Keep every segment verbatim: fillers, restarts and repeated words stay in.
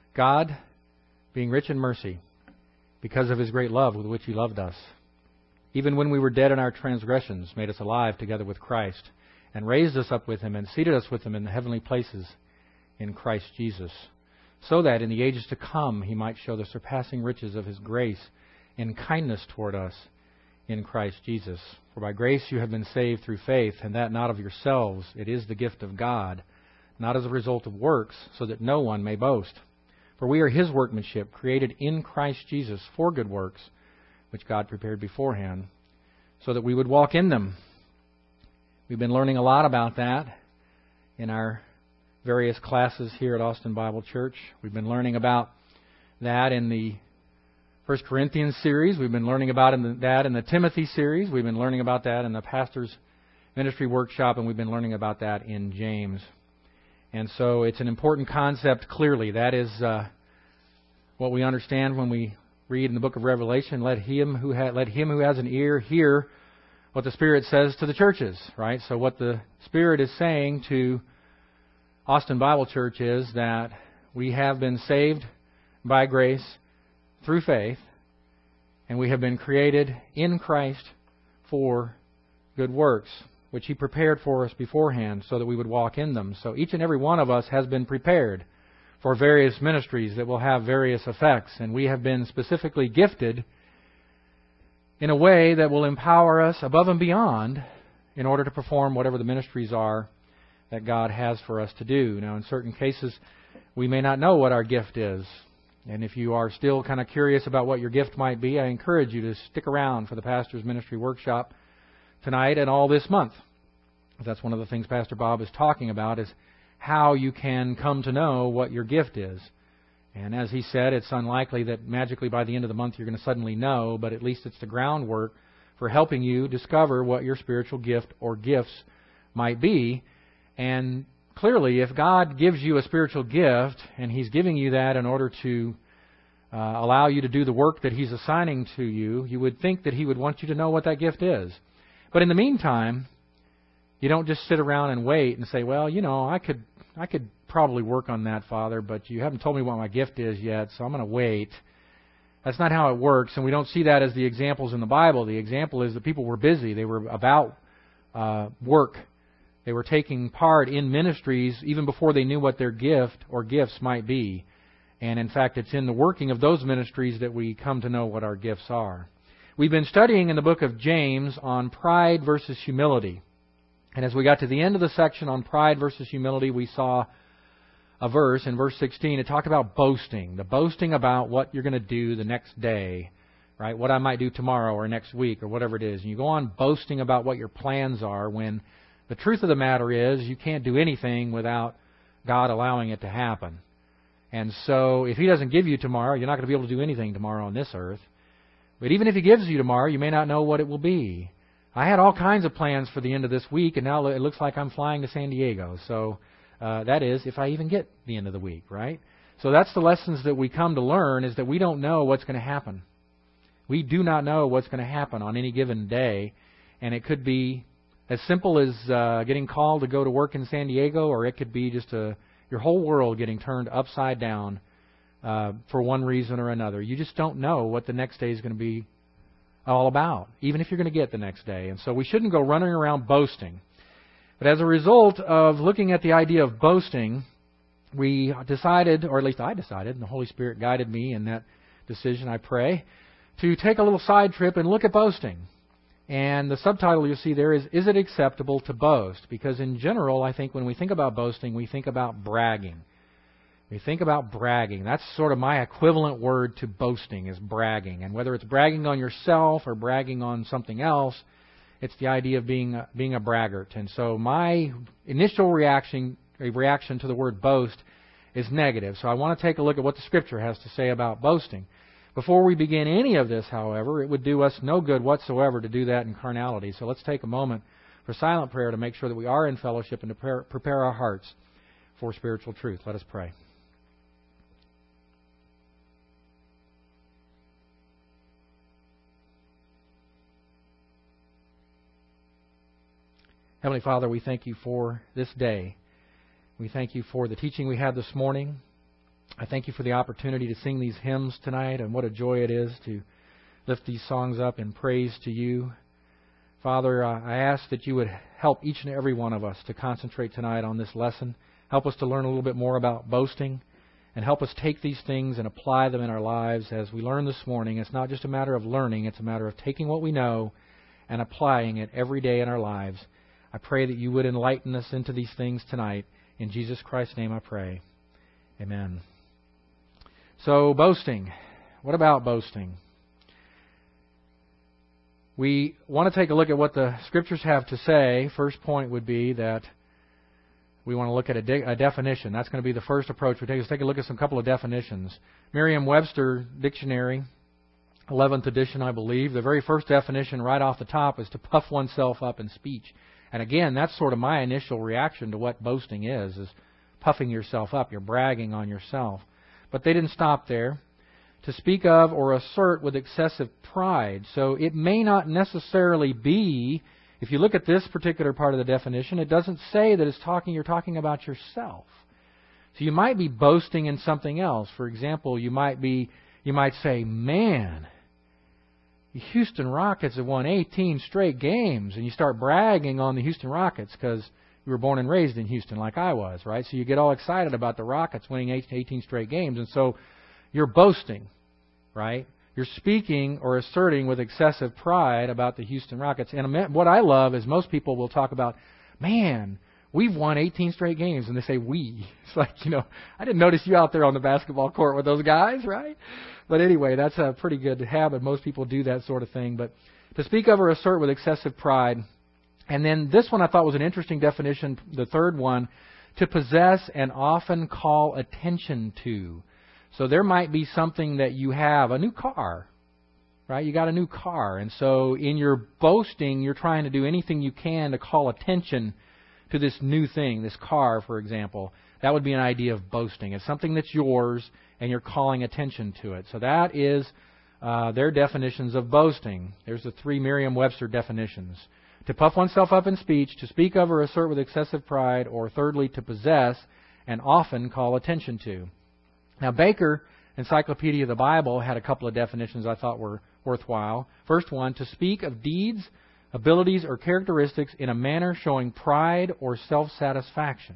God, being rich in mercy, because of His great love with which He loved us, even when we were dead in our transgressions, made us alive together with Christ, and raised us up with Him, and seated us with Him in the heavenly places in Christ Jesus, so that in the ages to come He might show the surpassing riches of His grace in kindness toward us in Christ Jesus. For by grace you have been saved through faith, and that not of yourselves. It is the gift of God, not as a result of works, so that no one may boast. For we are His workmanship, created in Christ Jesus for good works, which God prepared beforehand, so that we would walk in them. We've been learning a lot about that in our various classes here at Austin Bible Church. We've been learning about that in the First Corinthians series. We've been learning about in the, that in the Timothy series. We've been learning about that in the Pastor's Ministry Workshop, and we've been learning about that in James. And so it's an important concept, clearly. That is uh, what we understand when we read in the book of Revelation, let him who ha- let him who has an ear hear what the Spirit says to the churches, right? So what the Spirit is saying to Austin Bible Church is that we have been saved by grace through faith, and we have been created in Christ for good works, which He prepared for us beforehand so that we would walk in them. So each and every one of us has been prepared for various ministries that will have various effects, and we have been specifically gifted in a way that will empower us above and beyond in order to perform whatever the ministries are that God has for us to do. Now, in certain cases, we may not know what our gift is. And if you are still kind of curious about what your gift might be, I encourage you to stick around for the Pastor's Ministry Workshop tonight and all this month. That's one of the things Pastor Bob is talking about, is how you can come to know what your gift is. And as he said, it's unlikely that magically by the end of the month you're going to suddenly know, but at least it's the groundwork for helping you discover what your spiritual gift or gifts might be. And clearly, if God gives you a spiritual gift, and He's giving you that in order to uh, allow you to do the work that He's assigning to you, you would think that He would want you to know what that gift is. But in the meantime, you don't just sit around and wait and say, well, you know, I could I could probably work on that, Father, but you haven't told me what my gift is yet, so I'm going to wait. That's not how it works, and we don't see that as the examples in the Bible. The example is that people were busy. They were about uh, work. They were taking part in ministries even before they knew what their gift or gifts might be. And in fact, it's in the working of those ministries that we come to know what our gifts are. We've been studying in the book of James on pride versus humility. And as we got to the end of the section on pride versus humility, we saw a verse in verse sixteen. It talked about boasting, the boasting about what you're going to do the next day, right? What I might do tomorrow or next week or whatever it is. And you go on boasting about what your plans are when the truth of the matter is you can't do anything without God allowing it to happen. And so if He doesn't give you tomorrow, you're not going to be able to do anything tomorrow on this earth. But even if He gives you tomorrow, you may not know what it will be. I had all kinds of plans for the end of this week, and now it looks like I'm flying to San Diego. So uh, that is, if I even get the end of the week, right? So that's the lessons that we come to learn, is that we don't know what's going to happen. We do not know what's going to happen on any given day, and it could be as simple as uh, getting called to go to work in San Diego, or it could be just a, your whole world getting turned upside down uh, for one reason or another. You just don't know what the next day is going to be all about, even if you're going to get the next day. And so we shouldn't go running around boasting. But as a result of looking at the idea of boasting, we decided, or at least I decided, and the Holy Spirit guided me in that decision, I pray, to take a little side trip and look at boasting. And the subtitle you'll see there is, Is it acceptable to boast? Because in general, I think when we think about boasting, we think about bragging. We think about bragging. That's sort of my equivalent word to boasting, is bragging. And whether it's bragging on yourself or bragging on something else, it's the idea of being a, being a braggart. And so my initial reaction, a reaction to the word boast is negative. So I want to take a look at what the Scripture has to say about boasting. Before we begin any of this, however, it would do us no good whatsoever to do that in carnality. So let's take a moment for silent prayer to make sure that we are in fellowship and to prepare, prepare our hearts for spiritual truth. Let us pray. Heavenly Father, we thank You for this day. We thank You for the teaching we had this morning. I thank you for the opportunity to sing these hymns tonight, and what a joy it is to lift these songs up in praise to you. Father, I ask that you would help each and every one of us to concentrate tonight on this lesson. Help us to learn a little bit more about boasting, and help us take these things and apply them in our lives. As we learned this morning, it's not just a matter of learning, it's a matter of taking what we know and applying it every day in our lives. I pray that you would enlighten us into these things tonight. In Jesus Christ's name I pray. Amen. So, boasting. What about boasting? We want to take a look at what the Scriptures have to say. First point would be that we want to look at a, de- a definition. That's going to be the first approach we take. Let's take a look at some couple of definitions. Merriam-Webster Dictionary, eleventh edition, I believe. The very first definition right off the top is to puff oneself up in speech. And again, that's sort of my initial reaction to what boasting is, is puffing yourself up. You're bragging on yourself. But they didn't stop there. To speak of or assert with excessive pride. So it may not necessarily be, if you look at this particular part of the definition, it doesn't say that it's talking. You're talking about yourself. So you might be boasting in something else. For example, you might be, you might say, "Man, the Houston Rockets have won eighteen straight games," and you start bragging on the Houston Rockets because you were born and raised in Houston, like I was, right? So you get all excited about the Rockets winning eighteen straight games, and so you're boasting, right? You're speaking or asserting with excessive pride about the Houston Rockets. And what I love is most people will talk about, "Man, we've won eighteen straight games," and they say "we." It's like, you know, I didn't notice you out there on the basketball court with those guys, right? But anyway, that's a pretty good habit. Most people do that sort of thing. But to speak of or assert with excessive pride. And then this one I thought was an interesting definition, the third one, to possess and often call attention to. So there might be something that you have, a new car, right? You got a new car. And so in your boasting, you're trying to do anything you can to call attention to this new thing, this car, for example. That would be an idea of boasting. It's something that's yours, and you're calling attention to it. So that is uh, their definitions of boasting. There's the three Merriam-Webster definitions. To puff oneself up in speech, to speak of or assert with excessive pride, or thirdly, to possess and often call attention to. Now, Baker, Encyclopedia of the Bible, had a couple of definitions I thought were worthwhile. First one, to speak of deeds, abilities, or characteristics in a manner showing pride or self-satisfaction.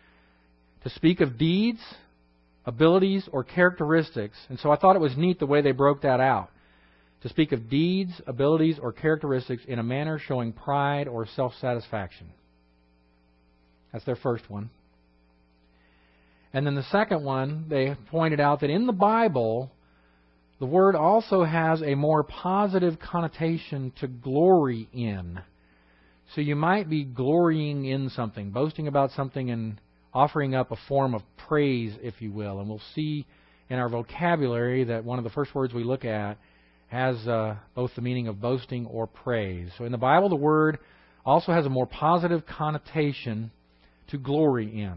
To speak of deeds, abilities, or characteristics. And so I thought it was neat the way they broke that out. To speak of deeds, abilities, or characteristics in a manner showing pride or self-satisfaction. That's their first one. And then the second one, they pointed out that in the Bible, the word also has a more positive connotation to glory in. So you might be glorying in something, boasting about something, and offering up a form of praise, if you will. And we'll see in our vocabulary that one of the first words we look at has uh, both the meaning of boasting or praise. So in the Bible, the word also has a more positive connotation to glory in.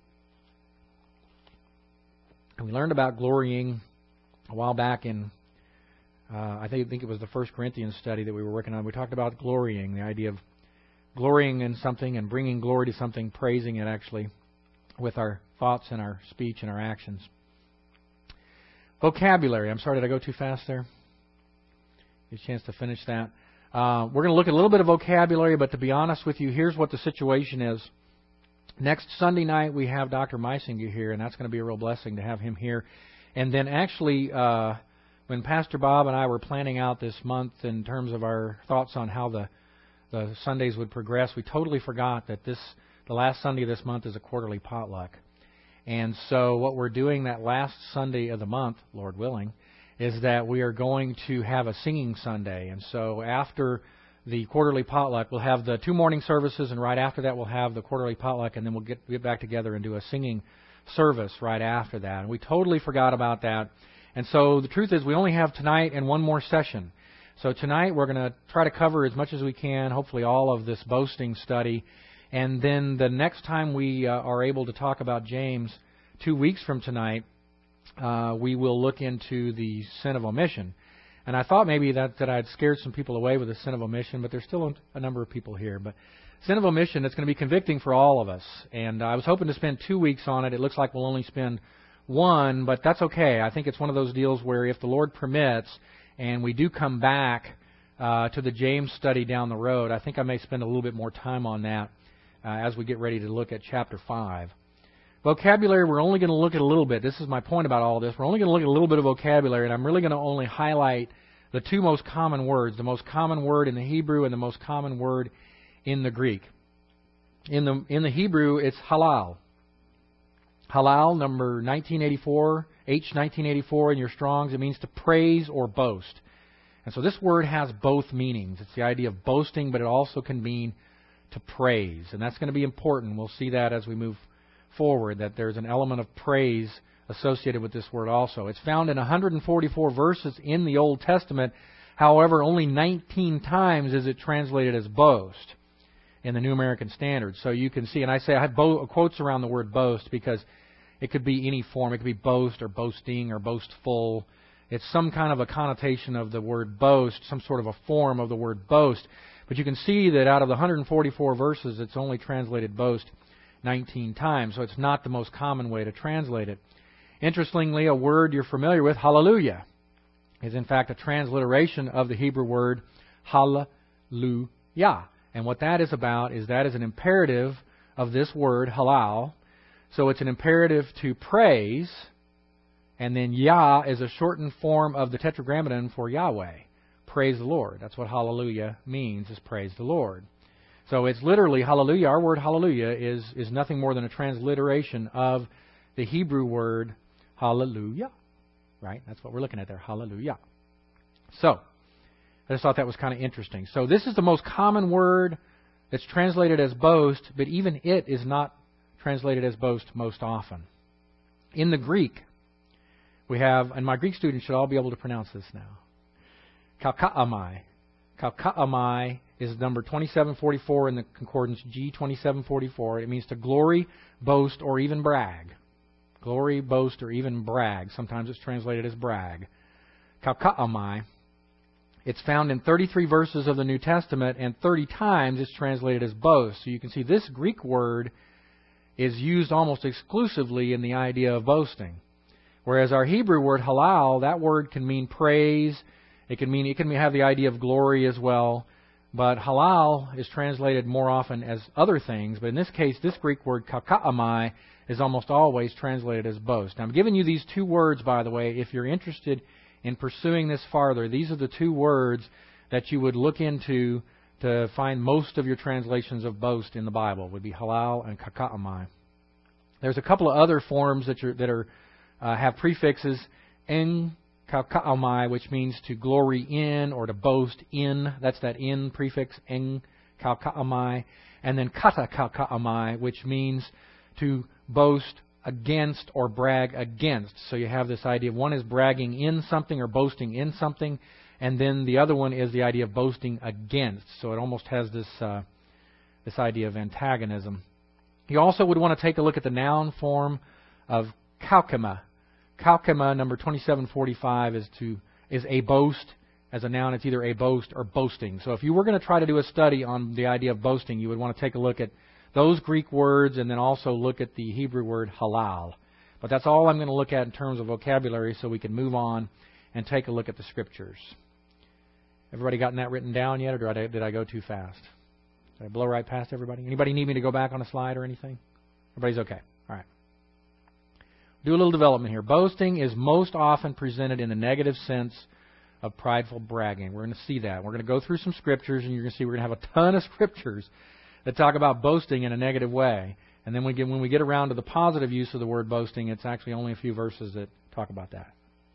And we learned about glorying a while back in, uh, I think, think it was the First Corinthians study that we were working on. We talked about glorying, the idea of glorying in something and bringing glory to something, praising it actually with our thoughts and our speech and our actions. Vocabulary. I'm sorry, did I go too fast there? Get a chance to finish that. Uh, we're going to look at a little bit of vocabulary, but to be honest with you, here's what the situation is. Next Sunday night, we have Doctor Meisinger here, and that's going to be a real blessing to have him here. And then actually, uh, when Pastor Bob and I were planning out this month in terms of our thoughts on how the, the Sundays would progress, we totally forgot that this the last Sunday of this month is a quarterly potluck. And so what we're doing that last Sunday of the month, Lord willing, is that we are going to have a singing Sunday. And so after the quarterly potluck, we'll have the two morning services, and right after that we'll have the quarterly potluck, and then we'll get, get back together and do a singing service right after that. And we totally forgot about that. And so the truth is we only have tonight and one more session. So tonight we're going to try to cover as much as we can, hopefully all of this boasting study. And then the next time we uh, are able to talk about James, two weeks from tonight, uh, we will look into the sin of omission. And I thought maybe that, that I'd scared some people away with the sin of omission, but there's still a number of people here. But sin of omission, it's going to be convicting for all of us. And I was hoping to spend two weeks on it. It looks like we'll only spend one, but that's okay. I think it's one of those deals where if the Lord permits and we do come back uh, to the James study down the road, I think I may spend a little bit more time on that uh, as we get ready to look at chapter five. Vocabulary, we're only going to look at a little bit. This is my point about all this. We're only going to look at a little bit of vocabulary, and I'm really going to only highlight the two most common words, the most common word in the Hebrew and the most common word in the Greek. In the in the Hebrew, it's halal. Halal, number nineteen eighty-four, H nineteen eighty-four in your Strong's, it means to praise or boast. And so this word has both meanings. It's the idea of boasting, but it also can mean to praise. And that's going to be important. We'll see that as we move forward, that there's an element of praise associated with this word also. It's found in one hundred forty-four verses in the Old Testament. However, only nineteen times is it translated as boast in the New American Standard. So you can see, and I say I have bo- quotes around the word boast because it could be any form. It could be boast or boasting or boastful. It's some kind of a connotation of the word boast, some sort of a form of the word boast. But you can see that out of the one hundred forty-four verses, it's only translated boast nineteen times. So it's not the most common way to translate it. Interestingly, a word you're familiar with, hallelujah, is in fact a transliteration of the Hebrew word hallelujah. And what that is about is that is an imperative of this word, halal. So it's an imperative to praise, and then Yah is a shortened form of the Tetragrammaton for Yahweh. Praise the Lord. That's what hallelujah means, is praise the Lord. So it's literally hallelujah. Our word hallelujah is, is nothing more than a transliteration of the Hebrew word hallelujah. Right? That's what we're looking at there. Hallelujah. So, I just thought that was kind of interesting. So this is the most common word that's translated as boast, but even it is not translated as boast most often. In the Greek, we have, and my Greek students should all be able to pronounce this now, kalkaamai. Kalkaamai is number twenty-seven forty-four in the concordance G twenty-seven forty-four. It means to glory, boast, or even brag. Glory, boast, or even brag. Sometimes it's translated as brag. Kalkaamai. It's found in thirty-three verses of the New Testament, and thirty times it's translated as boast. So you can see this Greek word is used almost exclusively in the idea of boasting. Whereas our Hebrew word halal, that word can mean praise. It can mean it can have the idea of glory as well. But halal is translated more often as other things. But in this case, this Greek word kalkaamai is almost always translated as boast. Now, I'm giving you these two words, by the way, if you're interested in pursuing this farther. These are the two words that you would look into to find most of your translations of boast in the Bible, would be halal and kalkaamai. There's a couple of other forms that are, that are uh, have prefixes, en kalkaamai, which means to glory in or to boast in. That's that in prefix, en kalkaamai. And then kata kalkaamai, which means to boast against or brag against. So you have this idea. One is bragging in something or boasting in something, and then the other one is the idea of boasting against. So it almost has this uh, this idea of antagonism. You also would want to take a look at the noun form of kalkema. Kalkema, number twenty-seven forty-five, is to is a boast. As a noun, it's either a boast or boasting. So if you were going to try to do a study on the idea of boasting, you would want to take a look at those Greek words and then also look at the Hebrew word halal. But that's all I'm going to look at in terms of vocabulary, so we can move on and take a look at the Scriptures. Everybody gotten that written down yet, or did I, did I go too fast? Did I blow right past everybody? Anybody need me to go back on a slide or anything? Everybody's okay. All right. Do a little development here. Boasting is most often presented in the negative sense of prideful bragging. We're going to see that. We're going to go through some Scriptures, and you're going to see we're going to have a ton of Scriptures that talk about boasting in a negative way. And then we get, when we get around to the positive use of the word boasting, it's actually only a few verses that talk about that.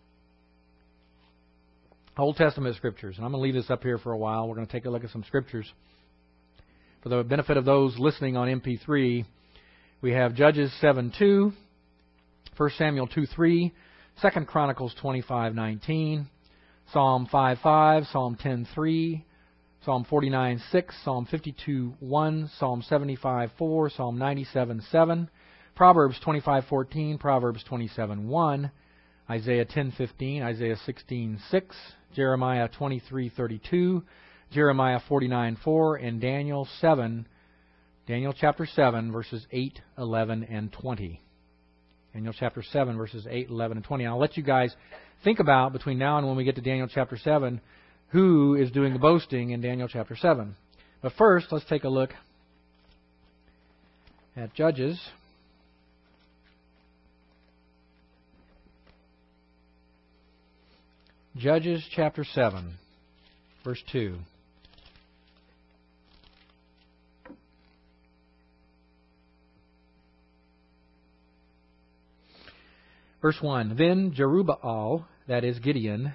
Old Testament Scriptures. And I'm going to leave this up here for a while. We're going to take a look at some Scriptures. For the benefit of those listening on M P three, we have Judges seven two, First Samuel two three, Second Chronicles twenty-five nineteen, Psalm five five, Psalm ten three, Psalm forty-nine six, Psalm fifty-two one, Psalm seventy-five four, Psalm ninety-seven seven, Proverbs twenty-five fourteen, Proverbs twenty-seven one, Isaiah ten fifteen, Isaiah sixteen six, Jeremiah twenty-three thirty-two, Jeremiah forty-nine four, and Daniel seven, Daniel chapter seven, verses eight, eleven, and twenty. Daniel chapter seven, verses eight, eleven, and twenty. And I'll let you guys think about, between now and when we get to Daniel chapter seven, who is doing the boasting in Daniel chapter seven. But first, let's take a look at Judges. Judges chapter seven, verse two. Verse one, Then Jerubbaal, that is Gideon,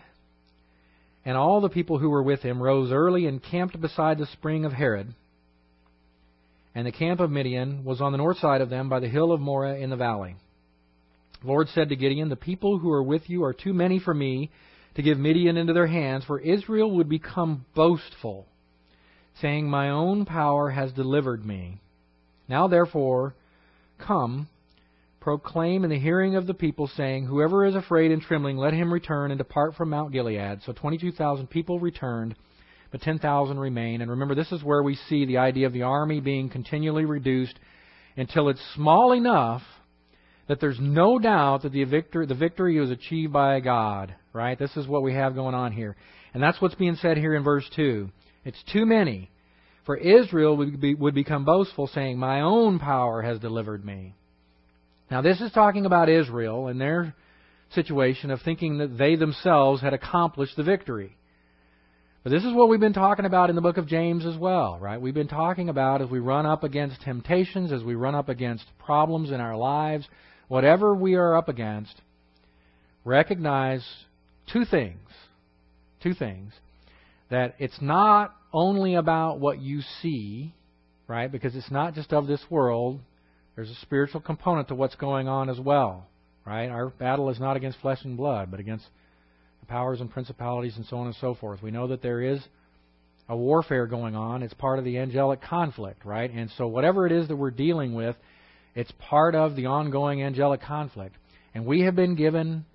and all the people who were with him rose early and camped beside the spring of Harod. And the camp of Midian was on the north side of them by the hill of Moreh in the valley. The Lord said to Gideon, The people who are with you are too many for me to give Midian into their hands, for Israel would become boastful, saying, My own power has delivered me. Now therefore, come, proclaim in the hearing of the people, saying, Whoever is afraid and trembling, let him return and depart from Mount Gilead. So twenty-two thousand people returned, but ten thousand remain. And remember, this is where we see the idea of the army being continually reduced until it's small enough that there's no doubt that the victory, the victory was achieved by God. Right? This is what we have going on here. And that's what's being said here in verse two. It's too many. For Israel would, be, would become boastful, saying, My own power has delivered me. Now this is talking about Israel and their situation of thinking that they themselves had accomplished the victory. But this is what we've been talking about in the book of James as well, right? We've been talking about as we run up against temptations, as we run up against problems in our lives, whatever we are up against, recognize two things. Two things. That it's not only about what you see, right? Because it's not just of this world. There's a spiritual component to what's going on as well, right? Our battle is not against flesh and blood, but against the powers and principalities and so on and so forth. We know that there is a warfare going on. It's part of the angelic conflict, right? And so whatever it is that we're dealing with, it's part of the ongoing angelic conflict. And we have been given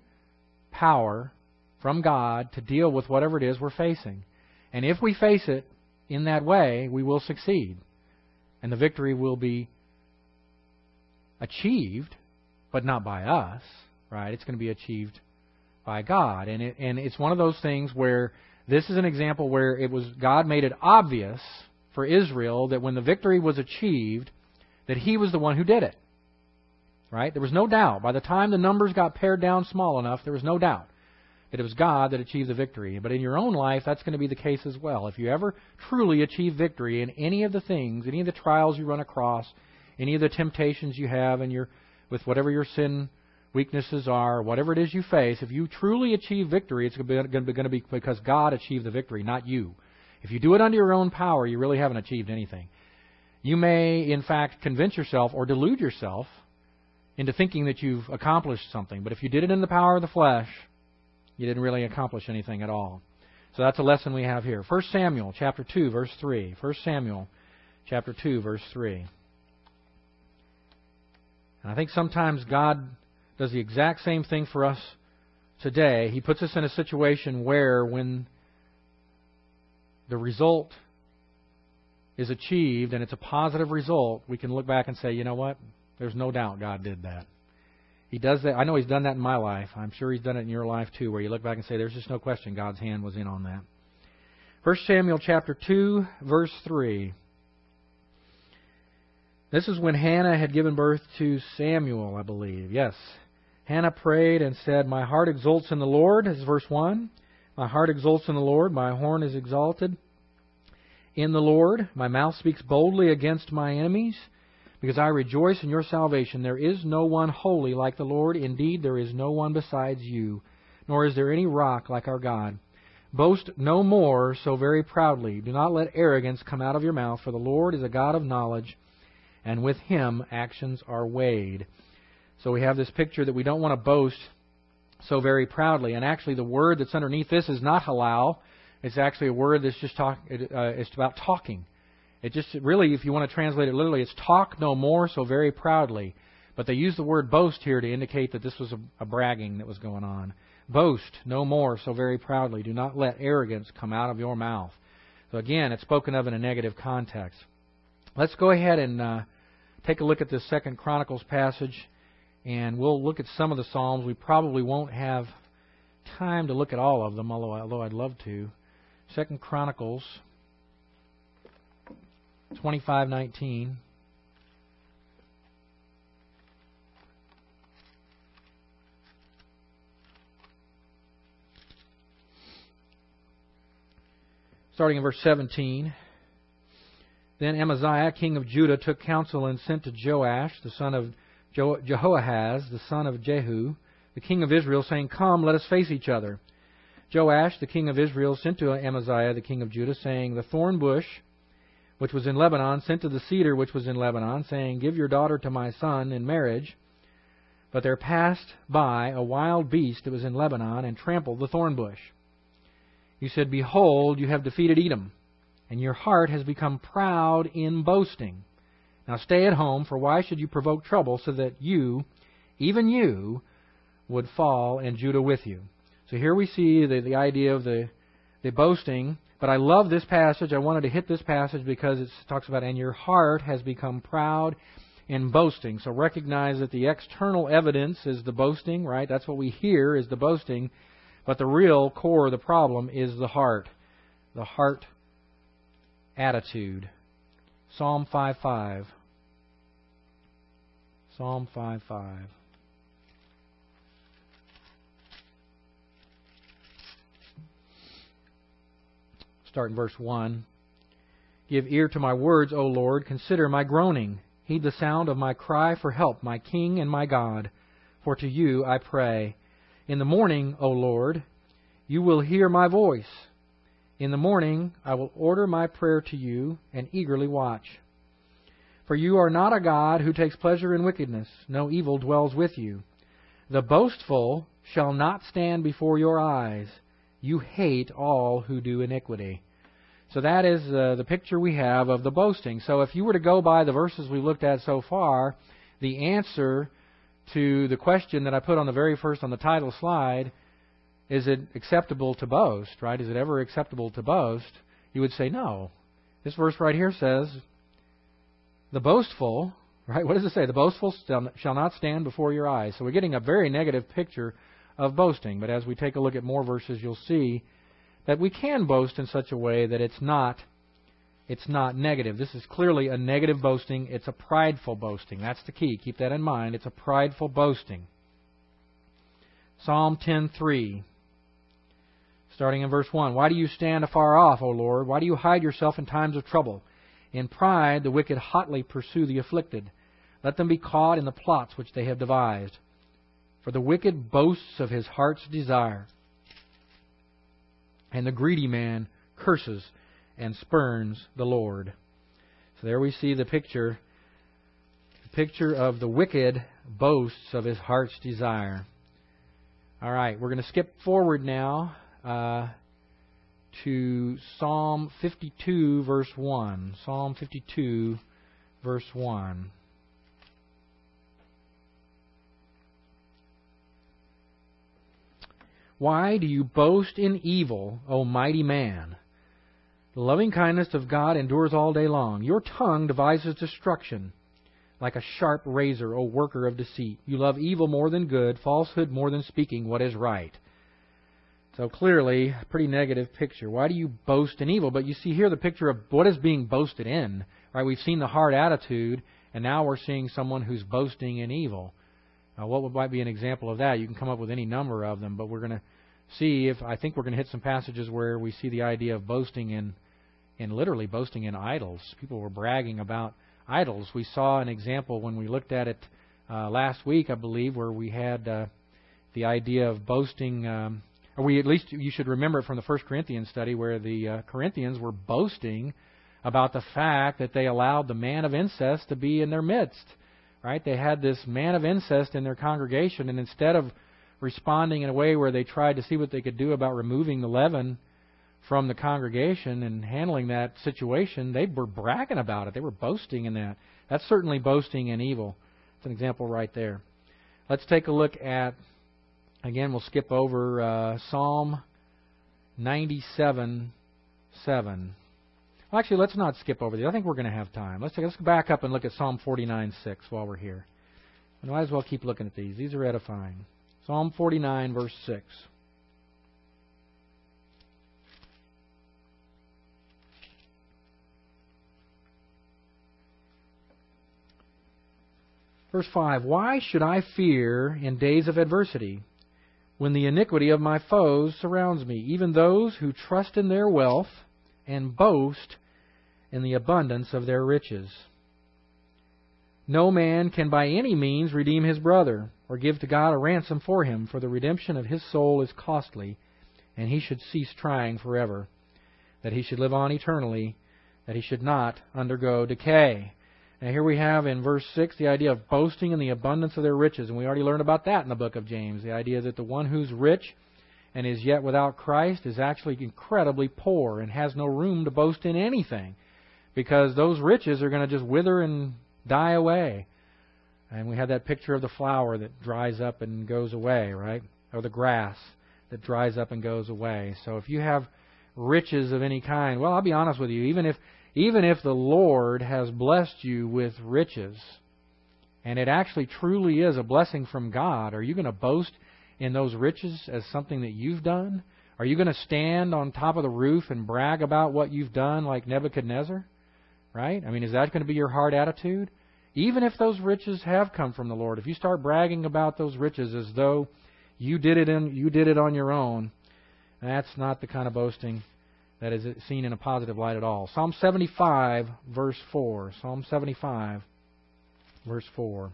power from God to deal with whatever it is we're facing. And if we face it in that way, we will succeed. And the victory will be achieved, but not by us, right? It's going to be achieved by God. And it, and it's one of those things where this is an example where it was God made it obvious for Israel that when the victory was achieved, that He was the one who did it. Right? There was no doubt. By the time the numbers got pared down small enough, there was no doubt that it was God that achieved the victory. But in your own life, that's going to be the case as well. If you ever truly achieve victory in any of the things, any of the trials you run across, any of the temptations you have in your, with whatever your sin weaknesses are, whatever it is you face, if you truly achieve victory, it's going to be because God achieved the victory, not you. If you do it under your own power, you really haven't achieved anything. You may, in fact, convince yourself or delude yourself into thinking that you've accomplished something. But if you did it in the power of the flesh, you didn't really accomplish anything at all. So that's a lesson we have here. First Samuel chapter two, verse three. First Samuel chapter two, verse three. And I think sometimes God does the exact same thing for us today. He puts us in a situation where when the result is achieved and it's a positive result, we can look back and say, you know what? There's no doubt God did that. He does that. I know He's done that in my life. I'm sure He's done it in your life too, where you look back and say, there's just no question God's hand was in on that. First Samuel chapter two, verse three. This is when Hannah had given birth to Samuel, I believe. Yes. Hannah prayed and said, My heart exults in the Lord. This is verse one. My heart exults in the Lord. My horn is exalted in the Lord. My mouth speaks boldly against my enemies, because I rejoice in your salvation. There is no one holy like the Lord. Indeed, there is no one besides you, nor is there any rock like our God. Boast no more so very proudly. Do not let arrogance come out of your mouth, for the Lord is a God of knowledge, and with Him actions are weighed. So we have this picture that we don't want to boast so very proudly. And actually the word that's underneath this is not halal. It's actually a word that's just talk. Uh, it's about talking. It just really, if you want to translate it literally, it's talk no more so very proudly. But they use the word boast here to indicate that this was a, a bragging that was going on. Boast no more so very proudly. Do not let arrogance come out of your mouth. So again, it's spoken of in a negative context. Let's go ahead and uh, take a look at this Second Chronicles passage And we'll look at some of the Psalms. We probably won't have time to look at all of them, although, although I'd love to. Second Chronicles twenty-five nineteen. Starting in verse seventeen. Then Amaziah, king of Judah, took counsel and sent to Joash, the son of Jo- Jehoahaz, the son of Jehu, the king of Israel, saying, Come, let us face each other. Joash, the king of Israel, sent to Amaziah, the king of Judah, saying, The thorn bush, which was in Lebanon, sent to the cedar, which was in Lebanon, saying, Give your daughter to my son in marriage. But there passed by a wild beast that was in Lebanon, and trampled the thorn bush. You said, Behold, you have defeated Edom, and your heart has become proud in boasting. Now stay at home, for why should you provoke trouble, so that you, even you, would fall, and Judah with you? So here we see the, the idea of the, the boasting. But I love this passage. I wanted to hit this passage because it talks about, and your heart has become proud in boasting. So recognize that the external evidence is the boasting, right? That's what we hear is the boasting. But the real core of the problem is the heart. The heart attitude. Psalm five five. Psalm five five. Start in verse one. Give ear to my words, O Lord. Consider my groaning. Heed the sound of my cry for help, my King and my God. For to you I pray. In the morning, O Lord, you will hear my voice. In the morning I will order my prayer to you and eagerly watch. For you are not a God who takes pleasure in wickedness. No evil dwells with you. The boastful shall not stand before your eyes. You hate all who do iniquity. So that is uh, the picture we have of the boasting. So if you were to go by the verses we looked at so far, the answer to the question that I put on the very first on the title slide, is it acceptable to boast, right? Is it ever acceptable to boast? You would say no. This verse right here says, the boastful, right? What does it say? The boastful shall not stand before your eyes. So we're getting a very negative picture of boasting. But as we take a look at more verses, you'll see that we can boast in such a way that it's not It's not negative. This is clearly a negative boasting. It's a prideful boasting. That's the key. Keep that in mind. It's a prideful boasting. Psalm ten three, starting in verse one. Why do you stand afar off, O Lord? Why do you hide yourself in times of trouble? In pride the wicked hotly pursue the afflicted. Let them be caught in the plots which they have devised. For the wicked boasts of his heart's desire, and the greedy man curses and spurns the Lord. So there we see the picture, the picture of the wicked boasts of his heart's desire. All right, we're going to skip forward now uh, to Psalm fifty-two, verse one. Psalm fifty-two, verse one. Why do you boast in evil, O mighty man? The loving kindness of God endures all day long. Your tongue devises destruction like a sharp razor, O worker of deceit. You love evil more than good, falsehood more than speaking what is right. So clearly, a pretty negative picture. Why do you boast in evil? But you see here the picture of what is being boasted in. Right? We've seen the hard attitude, and now we're seeing someone who's boasting in evil. Now, what might be an example of that? You can come up with any number of them, but we're going to see if I think we're going to hit some passages where we see the idea of boasting in, in literally boasting in idols. People were bragging about idols. We saw an example when we looked at it uh, last week, I believe, where we had uh, the idea of boasting. Um, or we at least you should remember it from the First Corinthians study, where the uh, Corinthians were boasting about the fact that they allowed the man of incest to be in their midst. Right? They had this man of incest in their congregation, and instead of responding in a way where they tried to see what they could do about removing the leaven from the congregation and handling that situation, they were bragging about it. They were boasting in that. That's certainly boasting in evil. That's an example right there. Let's take a look at, again, we'll skip over uh, Psalm ninety-seven seven. Well, actually, let's not skip over there. I think we're going to have time. Let's, let's go back up and look at Psalm forty-nine six while we're here. We might as well keep looking at these. These are edifying. Psalm forty-nine, verse six. Verse five, why should I fear in days of adversity, when the iniquity of my foes surrounds me, even those who trust in their wealth and boast in the abundance of their riches? No man can by any means redeem his brother, or give to God a ransom for him, for the redemption of his soul is costly, and he should cease trying forever, that he should live on eternally, that he should not undergo decay. Now here we have in verse six the idea of boasting in the abundance of their riches, and we already learned about that in the book of James. The idea that the one who's rich and is yet without Christ is actually incredibly poor and has no room to boast in anything, because those riches are going to just wither and die away. And we have that picture of the flower that dries up and goes away, right? Or the grass that dries up and goes away. So if you have riches of any kind, well, I'll be honest with you, even if Even if the Lord has blessed you with riches, and it actually truly is a blessing from God, are you going to boast in those riches as something that you've done? Are you going to stand on top of the roof and brag about what you've done like Nebuchadnezzar? Right? I mean, is that going to be your heart attitude? Even if those riches have come from the Lord, if you start bragging about those riches as though you did it in, you did it on your own, that's not the kind of boasting that is seen in a positive light at all. Psalm seventy-five, verse four. Psalm seventy-five, verse four.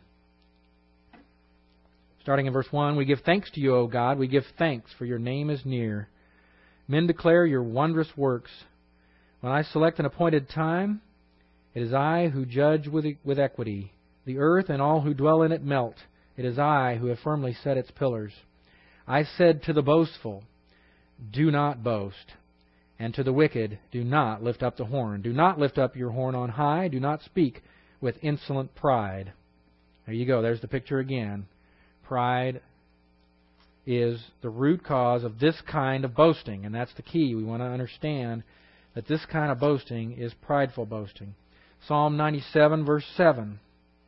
Starting in verse one, we give thanks to you, O God. We give thanks, for your name is near. Men declare your wondrous works. When I select an appointed time, it is I who judge with, with equity. The earth and all who dwell in it melt. It is I who have firmly set its pillars. I said to the boastful, do not boast. And to the wicked, do not lift up the horn. Do not lift up your horn on high. Do not speak with insolent pride. There you go. There's the picture again. Pride is the root cause of this kind of boasting. And that's the key. We want to understand that this kind of boasting is prideful boasting. Psalm ninety-seven, verse seven.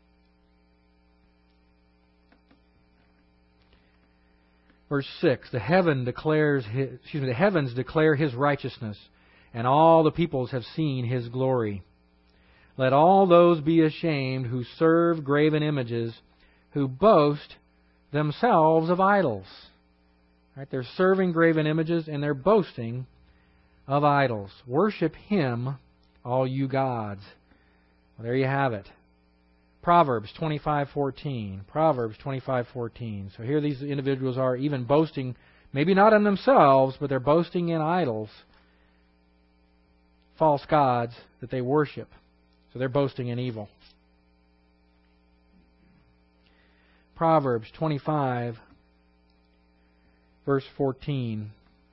Verse six, the heaven declares his, excuse me, the heavens declare His righteousness, and all the peoples have seen His glory. Let all those be ashamed who serve graven images, who boast themselves of idols. Right? They're serving graven images and they're boasting of idols. Worship Him, all you gods. Well, there you have it. Proverbs twenty-five fourteen. Proverbs twenty-five fourteen. So here these individuals are even boasting, maybe not in themselves, but they're boasting in idols, false gods that they worship. So they're boasting in evil. Proverbs twenty-five, verse fourteen.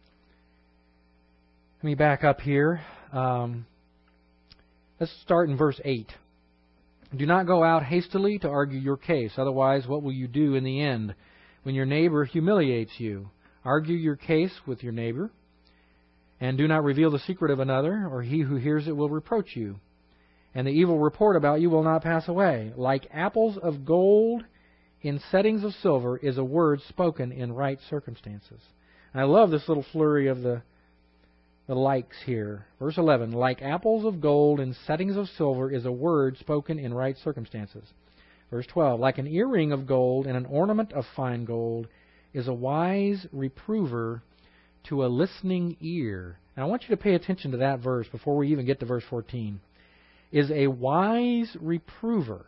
Let me back up here. Um, let's start in verse eight. Do not go out hastily to argue your case. Otherwise, what will you do in the end when your neighbor humiliates you? Argue your case with your neighbor, and do not reveal the secret of another, or he who hears it will reproach you. And the evil report about you will not pass away. Like apples of gold in settings of silver is a word spoken in right circumstances. And I love this little flurry of the The likes here. Verse eleven, like apples of gold in settings of silver is a word spoken in right circumstances. Verse twelve, like an earring of gold and an ornament of fine gold is a wise reprover to a listening ear. Now I want you to pay attention to that verse before we even get to verse fourteen. Is a wise reprover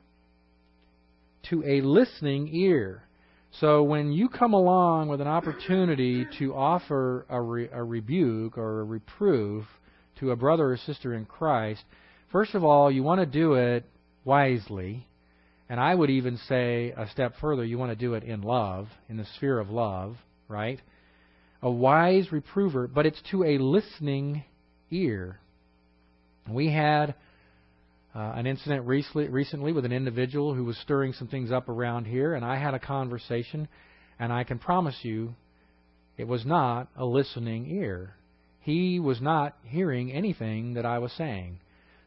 to a listening ear. So when you come along with an opportunity to offer a, re, a rebuke or a reproof to a brother or sister in Christ, first of all, you want to do it wisely. And I would even say a step further, you want to do it in love, in the sphere of love, right? A wise reprover, but it's to a listening ear. We had Uh, an incident recently, recently with an individual who was stirring some things up around here, and I had a conversation, and I can promise you it was not a listening ear. He was not hearing anything that I was saying.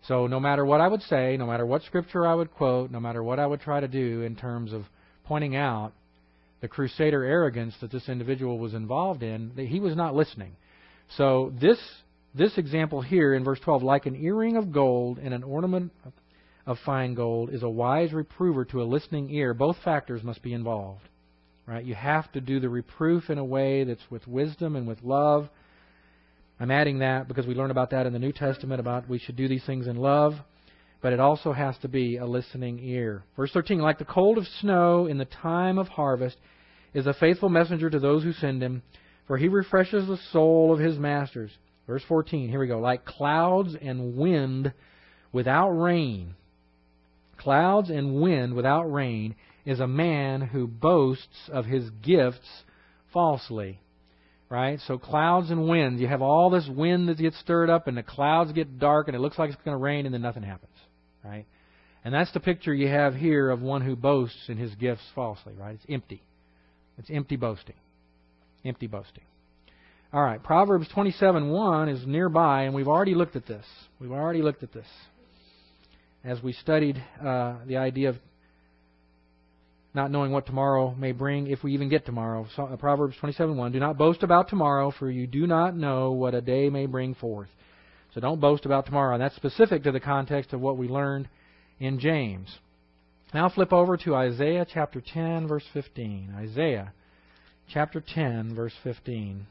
So no matter what I would say, no matter what scripture I would quote, no matter what I would try to do in terms of pointing out the crusader arrogance that this individual was involved in, that he was not listening. So this this example here in verse twelve, like an earring of gold and an ornament of fine gold is a wise reprover to a listening ear. Both factors must be involved. Right? You have to do the reproof in a way that's with wisdom and with love. I'm adding that because we learn about that in the New Testament, about we should do these things in love. But it also has to be a listening ear. Verse thirteen, like the cold of snow in the time of harvest is a faithful messenger to those who send him, for he refreshes the soul of his masters. Verse fourteen, here we go. Like clouds and wind without rain. Clouds and wind without rain is a man who boasts of his gifts falsely. Right? So clouds and wind. You have all this wind that gets stirred up and the clouds get dark and it looks like it's going to rain and then nothing happens. Right? And that's the picture you have here of one who boasts in his gifts falsely. Right? It's empty. It's empty boasting. Empty boasting. All right. Proverbs twenty-seven one is nearby, and we've already looked at this. We've already looked at this as we studied uh, the idea of not knowing what tomorrow may bring, if we even get tomorrow. So, uh, Proverbs twenty-seven one, do not boast about tomorrow, for you do not know what a day may bring forth. So don't boast about tomorrow. And that's specific to the context of what we learned in James. Now flip over to Isaiah chapter ten, verse fifteen. Isaiah chapter ten, verse fifteen.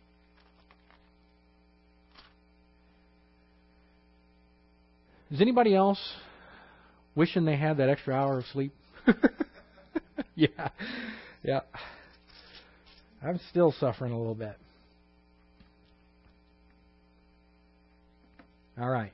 Is anybody else wishing they had that extra hour of sleep? yeah. Yeah. I'm still suffering a little bit. All right.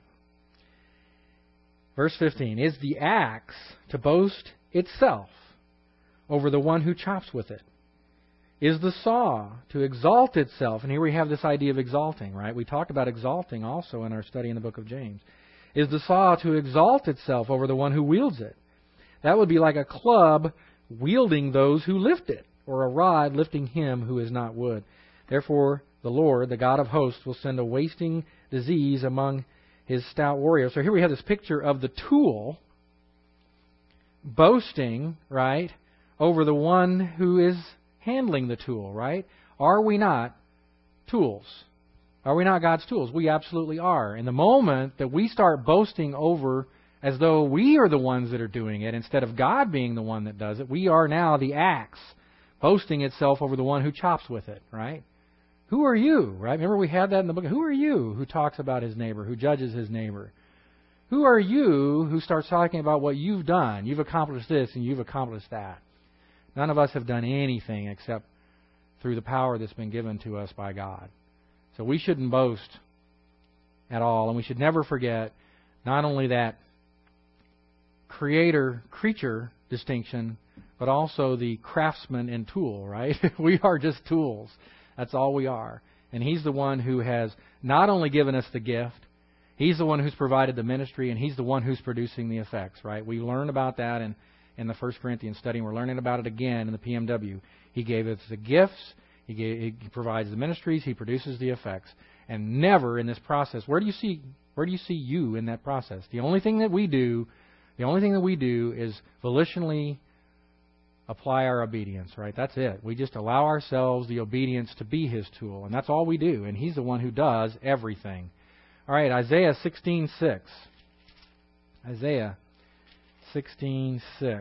Verse fifteen. Is the axe to boast itself over the one who chops with it? Is the saw to exalt itself? And here we have this idea of exalting, right? We talked about exalting also in our study in the book of James. Is the saw to exalt itself over the one who wields it? That would be like a club wielding those who lift it, or a rod lifting him who is not wood. Therefore, the Lord, the God of hosts, will send a wasting disease among his stout warriors. So here we have this picture of the tool boasting, right, over the one who is handling the tool, right? Are we not tools? Are we not God's tools? We absolutely are. And the moment that we start boasting over as though we are the ones that are doing it instead of God being the one that does it, we are now the axe boasting itself over the one who chops with it, right? Who are you, right? Remember we had that in the book. Who are you who talks about his neighbor, who judges his neighbor? Who are you who starts talking about what you've done? You've accomplished this and you've accomplished that. None of us have done anything except through the power that's been given to us by God. So we shouldn't boast at all, and we should never forget not only that creator-creature distinction, but also the craftsman and tool, right? We are just tools. That's all we are. And He's the one who has not only given us the gift, He's the one who's provided the ministry, and He's the one who's producing the effects, right? We learned about that in, in the First Corinthians study, and we're learning about it again in the P M W. He gave us the gifts, He, gave, he provides the ministries, He produces the effects. And never in this process, where do you see where do you see you in that process? The only thing that we do, the only thing that we do is volitionally apply our obedience, right? That's it. We just allow ourselves the obedience to be His tool, and that's all we do. And He's the one who does everything. All right, Isaiah sixteen six. Isaiah sixteen six.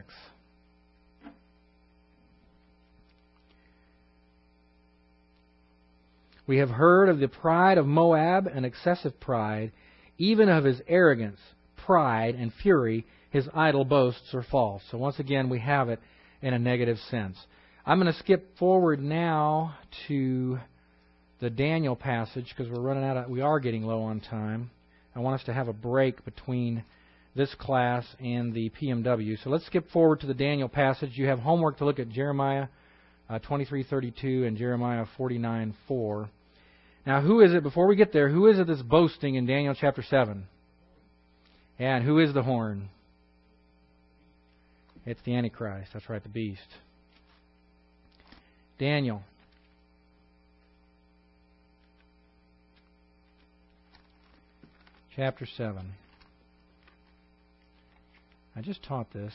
We have heard of the pride of Moab, an excessive pride, even of his arrogance, pride, and fury. His idle boasts are false. So once again, we have it in a negative sense. I'm going to skip forward now to the Daniel passage because we're running out of, we are getting low on time. I want us to have a break between this class and the P M W. So let's skip forward to the Daniel passage. You have homework to look at Jeremiah uh, twenty-three thirty-two and Jeremiah forty-nine four. Now, who is it, before we get there, who is it that's boasting in Daniel chapter seven? And who is the horn? It's the Antichrist. That's right, the beast. Daniel. Chapter seven. I just taught this.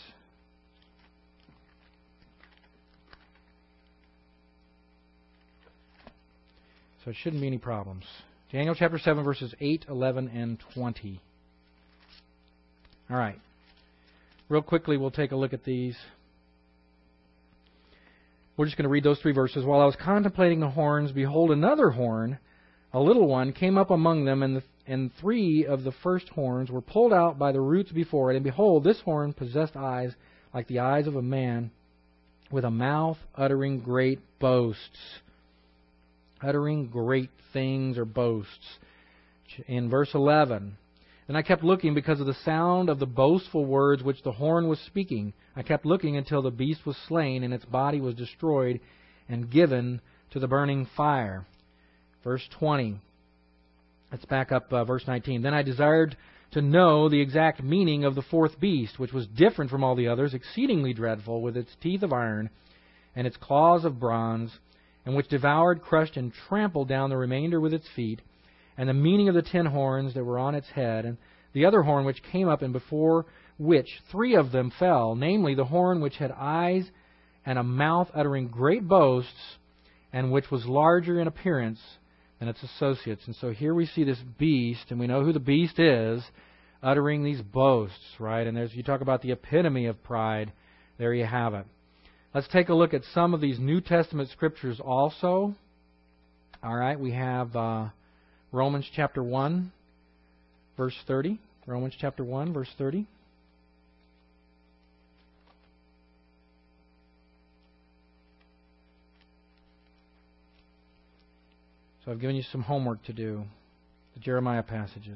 So it shouldn't be any problems. Daniel chapter seven, verses eight, eleven, and twenty. All right. Real quickly, we'll take a look at these. We're just going to read those three verses. While I was contemplating the horns, behold, another horn, a little one, came up among them, and, the, and three of the first horns were pulled out by the roots before it. And behold, this horn possessed eyes like the eyes of a man, with a mouth uttering great boasts. Uttering great things or boasts. In verse eleven, and I kept looking because of the sound of the boastful words which the horn was speaking. I kept looking until the beast was slain and its body was destroyed and given to the burning fire. Verse twenty. Let's back up uh, verse nineteen. Then I desired to know the exact meaning of the fourth beast, which was different from all the others, exceedingly dreadful, with its teeth of iron and its claws of bronze, and which devoured, crushed, and trampled down the remainder with its feet, and the meaning of the ten horns that were on its head, and the other horn which came up, and before which three of them fell, namely the horn which had eyes and a mouth uttering great boasts, and which was larger in appearance than its associates. And so here we see this beast, and we know who the beast is, uttering these boasts, right? And there's, you talk about the epitome of pride, there you have it. Let's take a look at some of these New Testament scriptures also. All right, we have uh, Romans chapter one, verse thirty. Romans chapter one, verse thirty. So I've given you some homework to do, the Jeremiah passages.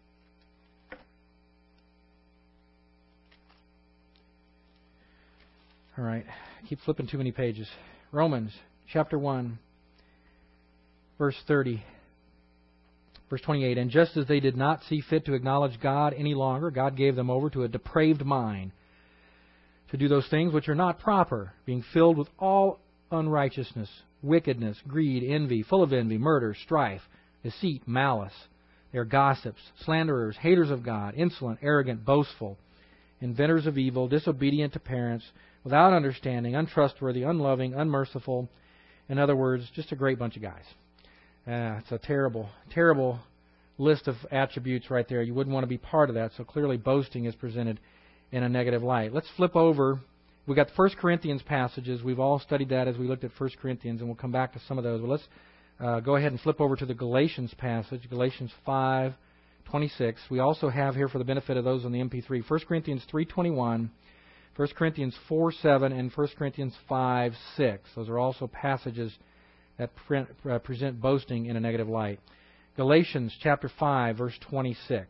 All right, I keep flipping too many pages. Romans chapter one, verse thirty. Verse twenty-eight, and just as they did not see fit to acknowledge God any longer, God gave them over to a depraved mind to do those things which are not proper, being filled with all unrighteousness, wickedness, greed, envy, full of envy, murder, strife, deceit, malice. They are gossips, slanderers, haters of God, insolent, arrogant, boastful, inventors of evil, disobedient to parents, without understanding, untrustworthy, unloving, unmerciful. In other words, just a great bunch of guys. Uh, it's a terrible, terrible list of attributes right there. You wouldn't want to be part of that. So clearly boasting is presented in a negative light. Let's flip over. We've got the First Corinthians passages. We've all studied that as we looked at First Corinthians, and we'll come back to some of those. But let's uh, go ahead and flip over to the Galatians passage, Galatians five twenty-six. We also have here, for the benefit of those on the M P three, First Corinthians three twenty-one, First Corinthians four seven, and First Corinthians five six. Those are also passages that pre- uh, present boasting in a negative light. Galatians chapter five, verse twenty-six.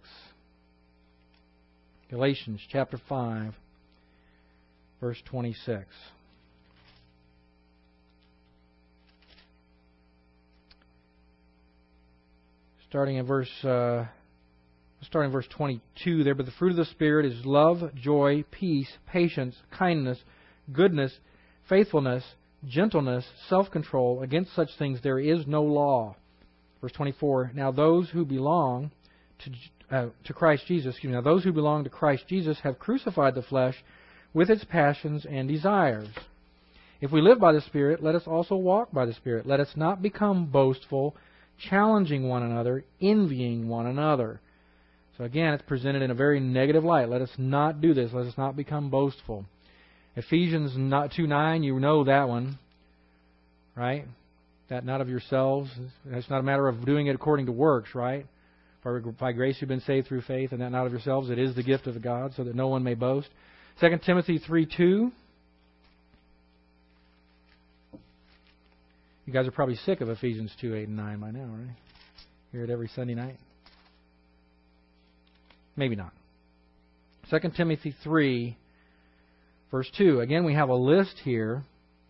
Galatians chapter five, verse twenty-six. Starting in verse, uh, starting in verse twenty-two there, but the fruit of the Spirit is love, joy, peace, patience, kindness, goodness, faithfulness, gentleness, self-control. Against such things there is no law. Verse twenty-four, now those who belong to, uh, to Christ Jesus, excuse me, now those who belong to Christ Jesus have crucified the flesh with its passions and desires. If we live by the Spirit, let us also walk by the Spirit. Let us not become boastful, challenging one another, envying one another. So again, it's presented in a very negative light. Let us not do this. Let us not become boastful. Ephesians two nine, you know that one, right? That not of yourselves. It's not a matter of doing it according to works, right? For by grace you've been saved through faith, and that not of yourselves. It is the gift of God, so that no one may boast. Second Timothy three two. You guys are probably sick of Ephesians two eight and nine by now, right? Hear it every Sunday night? Maybe not. Second Timothy three, verse two. Again, we have a list here.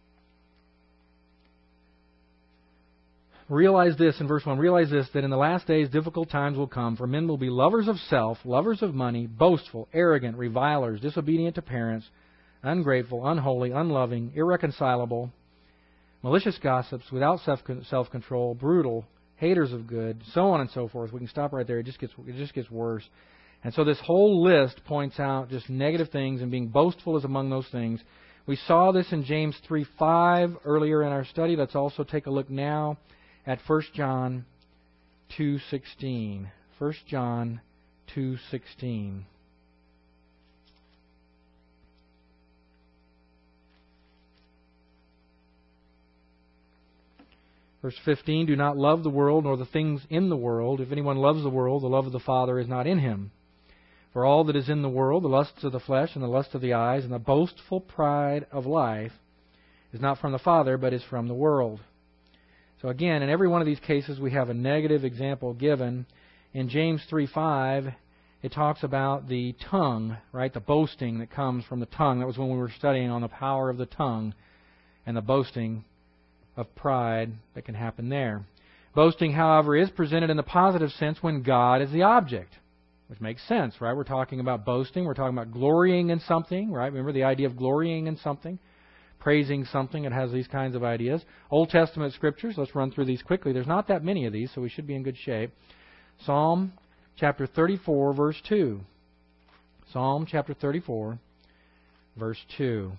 Realize this in verse one. Realize this, that in the last days difficult times will come, for men will be lovers of self, lovers of money, boastful, arrogant, revilers, disobedient to parents, ungrateful, unholy, unloving, irreconcilable, malicious gossips, without self-control, brutal, haters of good, so on and so forth. We can stop right there. It just gets it just gets worse. And so this whole list points out just negative things, and being boastful is among those things. We saw this in James three five earlier in our study. Let's also take a look now at First John two sixteen. First John two sixteen. Verse fifteen, do not love the world nor the things in the world. If anyone loves the world, the love of the Father is not in him. For all that is in the world, the lusts of the flesh and the lust of the eyes and the boastful pride of life is not from the Father, but is from the world. So again, in every one of these cases, we have a negative example given. In James three five, it talks about the tongue, right? The boasting that comes from the tongue. That was when we were studying on the power of the tongue and the boasting of pride that can happen there. Boasting, however, is presented in the positive sense when God is the object, which makes sense, right? We're talking about boasting. We're talking about glorying in something, right? Remember the idea of glorying in something, praising something. It has these kinds of ideas. Old Testament scriptures, let's run through these quickly. There's not that many of these, so we should be in good shape. Psalm chapter thirty-four, verse two. Psalm chapter thirty-four, verse two.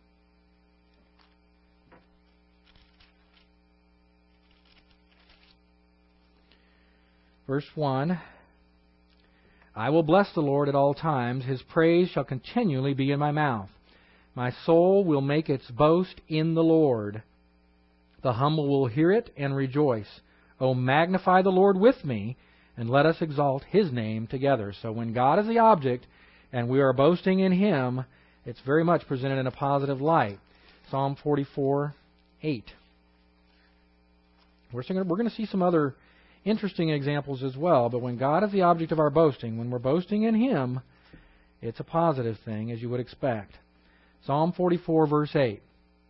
Verse one, I will bless the Lord at all times. His praise shall continually be in my mouth. My soul will make its boast in the Lord. The humble will hear it and rejoice. O magnify the Lord with me, and let us exalt His name together. So when God is the object, and we are boasting in Him, it's very much presented in a positive light. Psalm forty-four, eight. We're going to see some other interesting examples as well, but when God is the object of our boasting, when we're boasting in Him, it's a positive thing, as you would expect. Psalm forty-four, verse eight.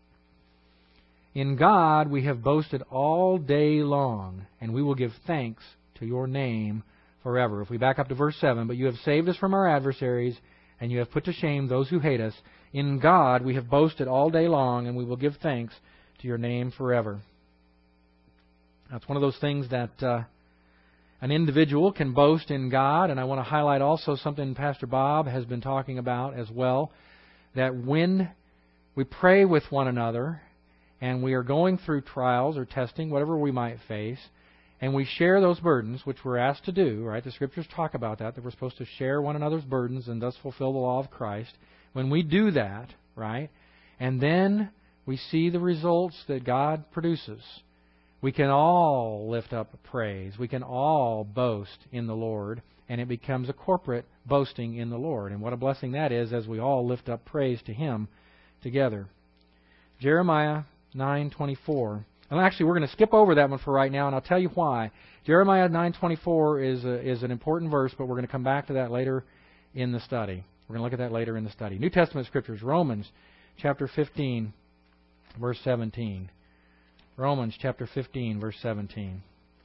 In God we have boasted all day long, and we will give thanks to your name forever. If we back up to verse seven, but you have saved us from our adversaries, and you have put to shame those who hate us. In God we have boasted all day long, and we will give thanks to your name forever. That's one of those things that uh, an individual can boast in God. And I want to highlight also something Pastor Bob has been talking about as well, that when we pray with one another and we are going through trials or testing, whatever we might face, and we share those burdens, which we're asked to do, right? The Scriptures talk about that, that we're supposed to share one another's burdens and thus fulfill the law of Christ. When we do that, right, and then we see the results that God produces, we can all lift up praise. We can all boast in the Lord, and it becomes a corporate boasting in the Lord. And what a blessing that is as we all lift up praise to Him together. Jeremiah nine twenty-four. And actually, we're going to skip over that one for right now, and I'll tell you why. Jeremiah nine twenty-four is a, is an important verse, but we're going to come back to that later in the study. We're going to look at that later in the study. New Testament Scriptures, Romans chapter fifteen, verse seventeen. Romans chapter fifteen, verse seventeen.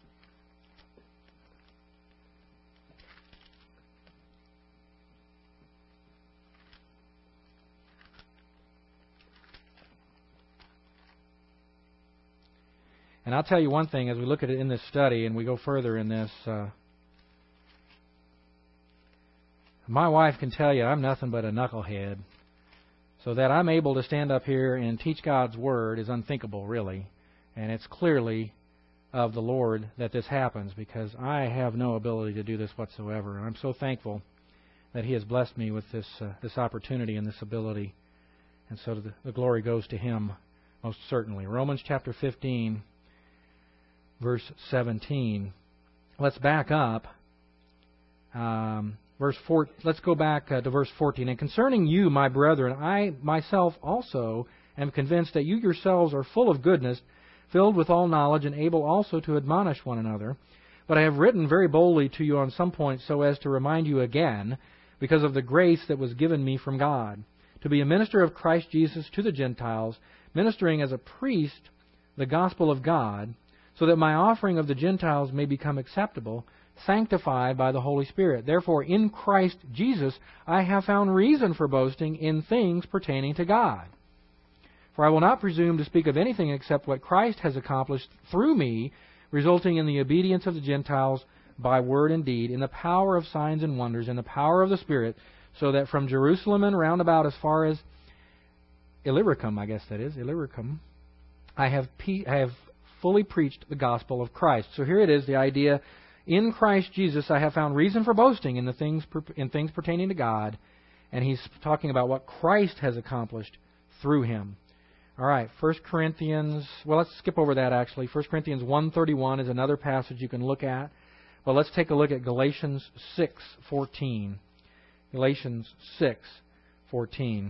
And I'll tell you one thing, as we look at it in this study and we go further in this, uh, my wife can tell you I'm nothing but a knucklehead. So that I'm able to stand up here and teach God's Word is unthinkable, really. And it's clearly of the Lord that this happens, because I have no ability to do this whatsoever. And I'm so thankful that He has blessed me with this uh, this opportunity and this ability. And so the, the glory goes to Him most certainly. Romans chapter fifteen, verse seventeen. Let's back up. Um, verse four. Let's go back uh, to verse fourteen. And concerning you, my brethren, I myself also am convinced that you yourselves are full of goodness, filled with all knowledge, and able also to admonish one another. But I have written very boldly to you on some points so as to remind you again, because of the grace that was given me from God, to be a minister of Christ Jesus to the Gentiles, ministering as a priest the gospel of God, so that my offering of the Gentiles may become acceptable, sanctified by the Holy Spirit. Therefore, in Christ Jesus I have found reason for boasting in things pertaining to God. For I will not presume to speak of anything except what Christ has accomplished through me, resulting in the obedience of the Gentiles by word and deed, in the power of signs and wonders, in the power of the Spirit, so that from Jerusalem and round about as far as Illyricum, I guess that is, Illyricum, I have, pe- I have fully preached the gospel of Christ. So here it is, the idea, in Christ Jesus I have found reason for boasting in the things in things pertaining to God, and he's talking about what Christ has accomplished through him. All right, First Corinthians, well, let's skip over that actually. First Corinthians one thirty-one is another passage you can look at. But let's take a look at Galatians six fourteen. Galatians six fourteen.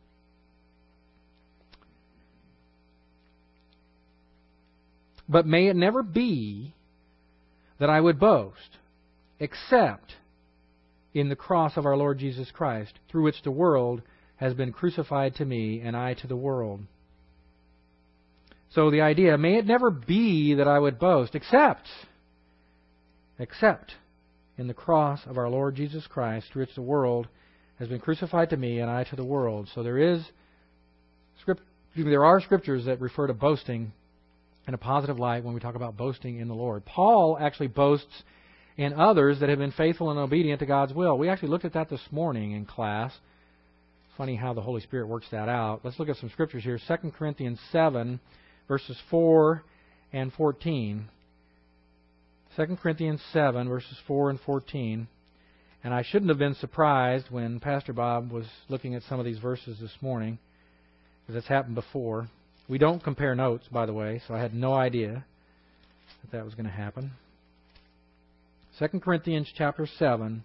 But may it never be that I would boast, except in the cross of our Lord Jesus Christ, through which the world has been crucified to me, and I to the world. So the idea, may it never be that I would boast, except, except in the cross of our Lord Jesus Christ, through which the world has been crucified to me, and I to the world. So there is, script, there are scriptures that refer to boasting in a positive light when we talk about boasting in the Lord. Paul actually boasts in others that have been faithful and obedient to God's will. We actually looked at that this morning in class. Funny how the Holy Spirit works that out. Let's look at some scriptures here. Second Corinthians seven, verses four and fourteen. Second Corinthians seven, verses four and fourteen. And I shouldn't have been surprised when Pastor Bob was looking at some of these verses this morning, because it's happened before. We don't compare notes, by the way, so I had no idea that that was going to happen. Second Corinthians chapter seven,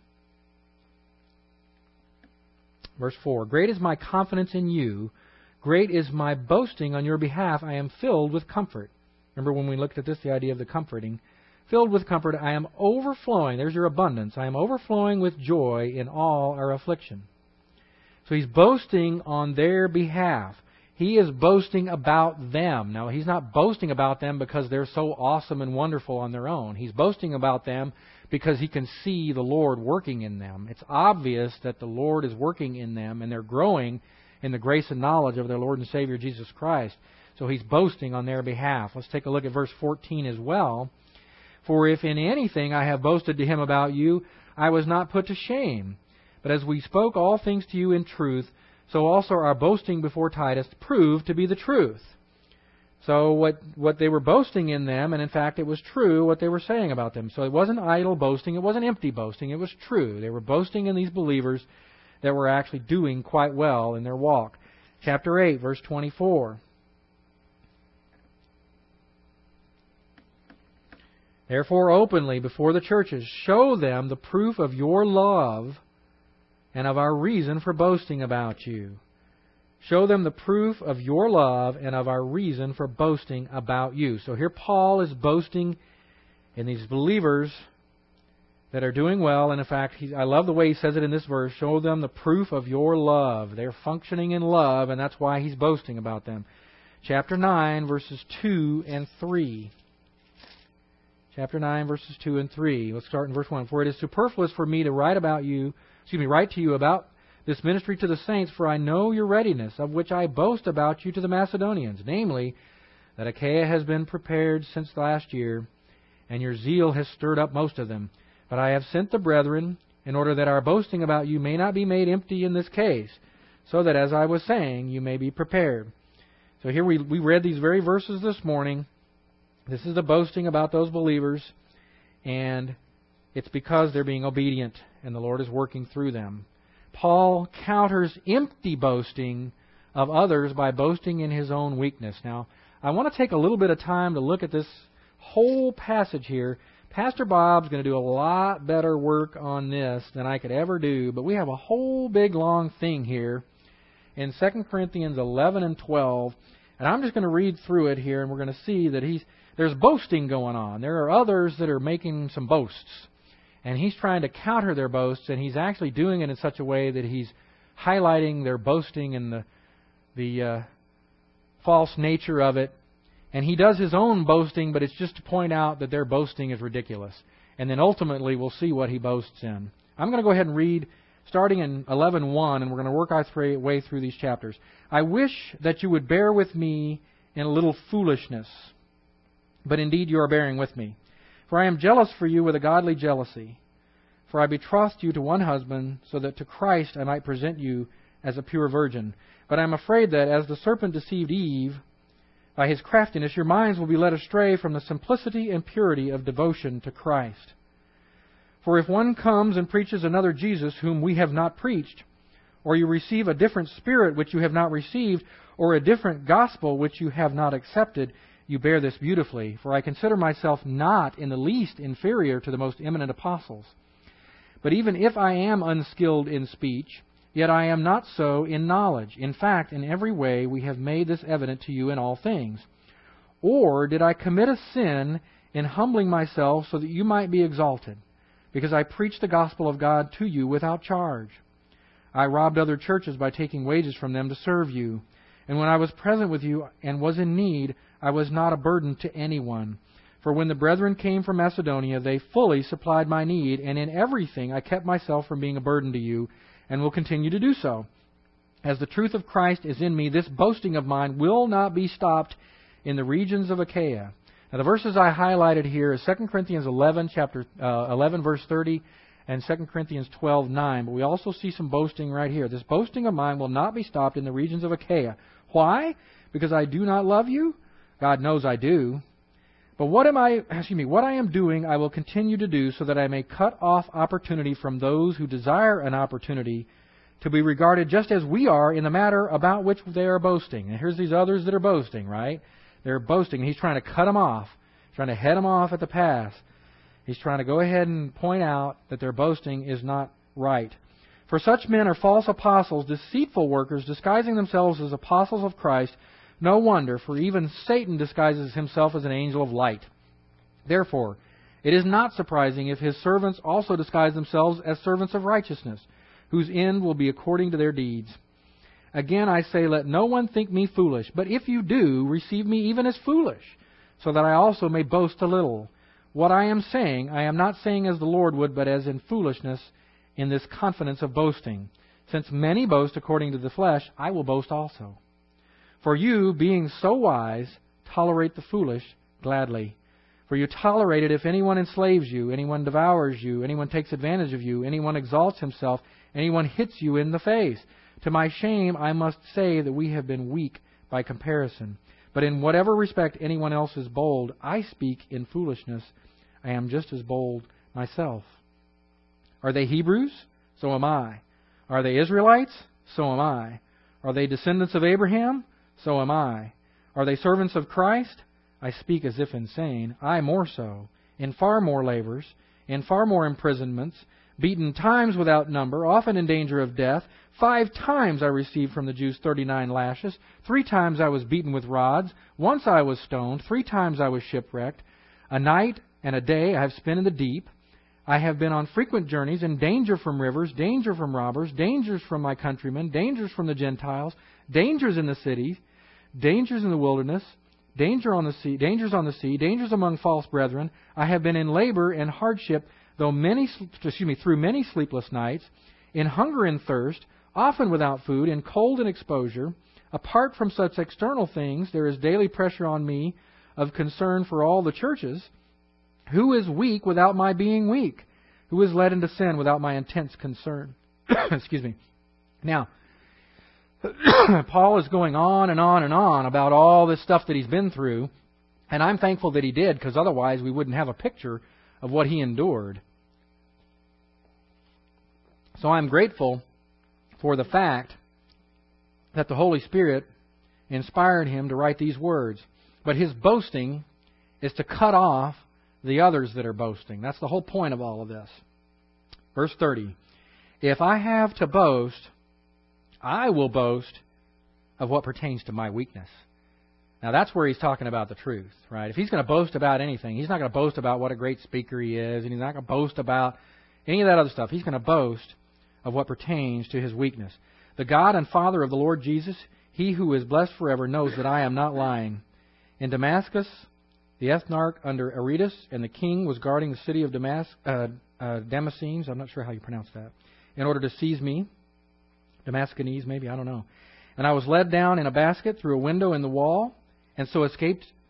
verse four. Great is my confidence in you. Great is my boasting on your behalf. I am filled with comfort. Remember when we looked at this, the idea of the comforting. Filled with comfort, I am overflowing. There's your abundance. I am overflowing with joy in all our affliction. So he's boasting on their behalf. He is boasting about them. Now, he's not boasting about them because they're so awesome and wonderful on their own. He's boasting about them because he can see the Lord working in them. It's obvious that the Lord is working in them and they're growing in the grace and knowledge of their Lord and Savior Jesus Christ. So he's boasting on their behalf. Let's take a look at verse fourteen as well. For if in anything I have boasted to him about you, I was not put to shame. But as we spoke all things to you in truth, so also our boasting before Titus proved to be the truth. So what what they were boasting in them, and in fact it was true what they were saying about them. So it wasn't idle boasting, it wasn't empty boasting, it was true. They were boasting in these believers that were actually doing quite well in their walk. Chapter eight, verse twenty-four. Therefore openly before the churches show them the proof of your love and of our reason for boasting about you. Show them the proof of your love and of our reason for boasting about you. So here Paul is boasting in these believers that are doing well. And in fact, he, I love the way he says it in this verse. Show them the proof of your love. They're functioning in love, and that's why he's boasting about them. Chapter nine, verses two and three. Chapter nine, verses two and three. Let's start in verse one. For it is superfluous for me to write about you, excuse me, write to you about this ministry to the saints, for I know your readiness, of which I boast about you to the Macedonians, namely, that Achaia has been prepared since last year, and your zeal has stirred up most of them. But I have sent the brethren, in order that our boasting about you may not be made empty in this case, so that, as I was saying, you may be prepared. So here we, we read these very verses this morning. This is the boasting about those believers, and it's because they're being obedient, and the Lord is working through them. Paul counters empty boasting of others by boasting in his own weakness. Now, I want to take a little bit of time to look at this whole passage here. Pastor Bob's going to do a lot better work on this than I could ever do, but we have a whole big long thing here in Second Corinthians eleven and twelve, and I'm just going to read through it here, and we're going to see that he's there's boasting going on. There are others that are making some boasts, and he's trying to counter their boasts, and he's actually doing it in such a way that he's highlighting their boasting and the the uh, false nature of it. And he does his own boasting, but it's just to point out that their boasting is ridiculous. And then ultimately we'll see what he boasts in. I'm going to go ahead and read, starting in eleven one, and we're going to work our way through these chapters. I wish that you would bear with me in a little foolishness, but indeed you are bearing with me. For I am jealous for you with a godly jealousy. For I betrothed you to one husband, so that to Christ I might present you as a pure virgin. But I am afraid that, as the serpent deceived Eve by his craftiness, your minds will be led astray from the simplicity and purity of devotion to Christ. For if one comes and preaches another Jesus whom we have not preached, or you receive a different spirit which you have not received, or a different gospel which you have not accepted, you bear this beautifully. For I consider myself not in the least inferior to the most eminent apostles. But even if I am unskilled in speech, yet I am not so in knowledge. In fact, in every way we have made this evident to you in all things. Or did I commit a sin in humbling myself so that you might be exalted, because I preached the gospel of God to you without charge? I robbed other churches by taking wages from them to serve you. And when I was present with you and was in need, I was not a burden to anyone. For when the brethren came from Macedonia, they fully supplied my need, and in everything I kept myself from being a burden to you, and will continue to do so. As the truth of Christ is in me, this boasting of mine will not be stopped in the regions of Achaia. Now the verses I highlighted here is Second Corinthians eleven, chapter uh, eleven, verse thirty, and Second Corinthians twelve, nine. But we also see some boasting right here. This boasting of mine will not be stopped in the regions of Achaia. Why? Because I do not love you? God knows I do. But what am I, excuse me, what I am doing, I will continue to do, so that I may cut off opportunity from those who desire an opportunity to be regarded just as we are in the matter about which they are boasting. And here's these others that are boasting, right? They're boasting, and he's trying to cut them off, trying to head them off at the pass. He's trying to go ahead and point out that their boasting is not right. For such men are false apostles, deceitful workers, disguising themselves as apostles of Christ. No wonder, for even Satan disguises himself as an angel of light. Therefore, it is not surprising if his servants also disguise themselves as servants of righteousness, whose end will be according to their deeds. Again I say, let no one think me foolish, but if you do, receive me even as foolish, so that I also may boast a little. What I am saying, I am not saying as the Lord would, but as in foolishness, in this confidence of boasting. Since many boast according to the flesh, I will boast also. For you, being so wise, tolerate the foolish gladly. For you tolerate it if anyone enslaves you, anyone devours you, anyone takes advantage of you, anyone exalts himself, anyone hits you in the face. To my shame, I must say that we have been weak by comparison. But in whatever respect anyone else is bold, I speak in foolishness. I am just as bold myself. Are they Hebrews? So am I. Are they Israelites? So am I. Are they descendants of Abraham? So am I. Are they servants of Christ? I speak as if insane. I more so. In far more labors, in far more imprisonments, beaten times without number, often in danger of death. Five times I received from the Jews thirty-nine lashes. Three times I was beaten with rods. Once I was stoned. Three times I was shipwrecked. A night and a day I have spent in the deep. I have been on frequent journeys, in danger from rivers, danger from robbers, dangers from my countrymen, dangers from the Gentiles, dangers in the cities, dangers in the wilderness, danger on the sea, dangers on the sea, dangers among false brethren. I have been in labor and hardship, though many, excuse me, through many sleepless nights, in hunger and thirst, often without food, in cold and exposure. Apart from such external things, there is daily pressure on me of concern for all the churches. Who is weak without my being weak? Who is led into sin without my intense concern? Excuse me. Now, Paul is going on and on and on about all this stuff that he's been through, and I'm thankful that he did, because otherwise we wouldn't have a picture of what he endured. So I'm grateful for the fact that the Holy Spirit inspired him to write these words. But his boasting is to cut off the others that are boasting. That's the whole point of all of this. Verse thirty. If I have to boast, I will boast of what pertains to my weakness. Now that's where he's talking about the truth, right? If he's going to boast about anything, he's not going to boast about what a great speaker he is, and he's not going to boast about any of that other stuff. He's going to boast of what pertains to his weakness. The God and Father of the Lord Jesus, He who is blessed forever, knows that I am not lying. In Damascus, the ethnarch under Aretas and the king was guarding the city of Damas, uh, uh, Damascenes, I'm not sure how you pronounce that, in order to seize me. Damascenese, maybe, I don't know. And I was led down in a basket through a window in the wall, and so escaped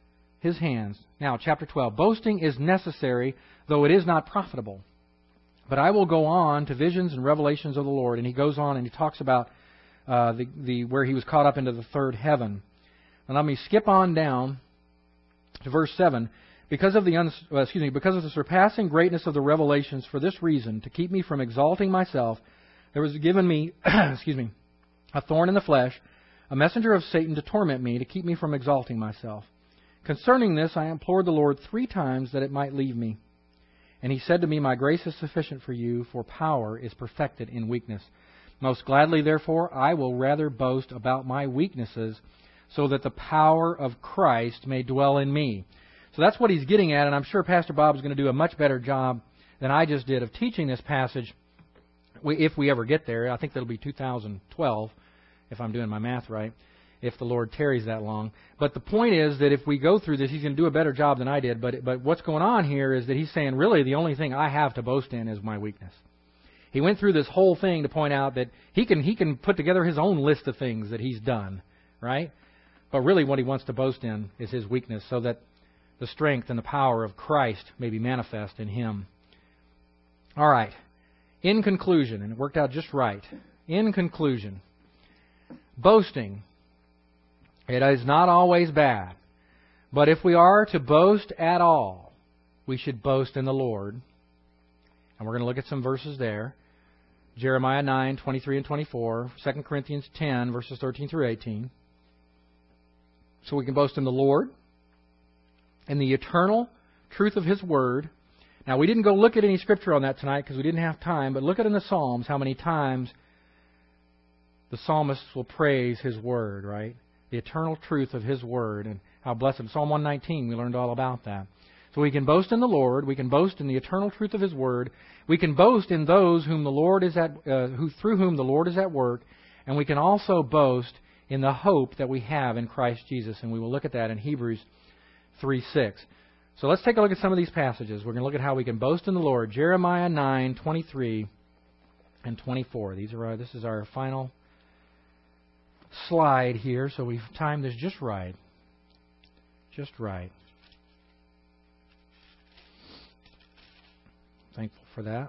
His hands. Now, chapter twelve. Boasting is necessary, though it is not profitable. But I will go on to visions and revelations of the Lord. And he goes on and he talks about uh, the, the where he was caught up into the third heaven. And let me skip on down to verse seven. Because of the uns, uh, excuse me, because of the surpassing greatness of the revelations, for this reason, to keep me from exalting myself, there was given me, excuse me, a thorn in the flesh, a messenger of Satan to torment me, to keep me from exalting myself. Concerning this, I implored the Lord three times that it might leave me. And He said to me, My grace is sufficient for you, for power is perfected in weakness. Most gladly, therefore, I will rather boast about my weaknesses, so that the power of Christ may dwell in me. So that's what he's getting at, and I'm sure Pastor Bob is going to do a much better job than I just did of teaching this passage, if we ever get there. I think that'll be two thousand twelve, if I'm doing my math right, if the Lord tarries that long. But the point is that if we go through this, he's going to do a better job than I did. But but what's going on here is that he's saying, really, the only thing I have to boast in is my weakness. He went through this whole thing to point out that he can he can put together his own list of things that he's done, right? But really what he wants to boast in is his weakness, so that the strength and the power of Christ may be manifest in him. All right. In conclusion, and it worked out just right. In conclusion, boasting, it is not always bad. But if we are to boast at all, we should boast in the Lord. And we're going to look at some verses there. Jeremiah nine, twenty-three and twenty-four. Second Corinthians ten, verses thirteen through eighteen. So we can boast in the Lord and the eternal truth of His Word. Now, we didn't go look at any Scripture on that tonight because we didn't have time, but look at in the Psalms how many times the psalmists will praise His Word, right? The eternal truth of His Word and how blessed. Psalm one nineteen, we learned all about that. So we can boast in the Lord, we can boast in the eternal truth of His Word, we can boast in those whom the Lord is at, uh, who through whom the Lord is at work, and we can also boast in the hope that we have in Christ Jesus, and we will look at that in Hebrews three six. So let's take a look at some of these passages. We're going to look at how we can boast in the Lord. Jeremiah nine, twenty-three and twenty-four. These are our, this is our final slide here, so we've timed this just right. Just right. Thankful for that.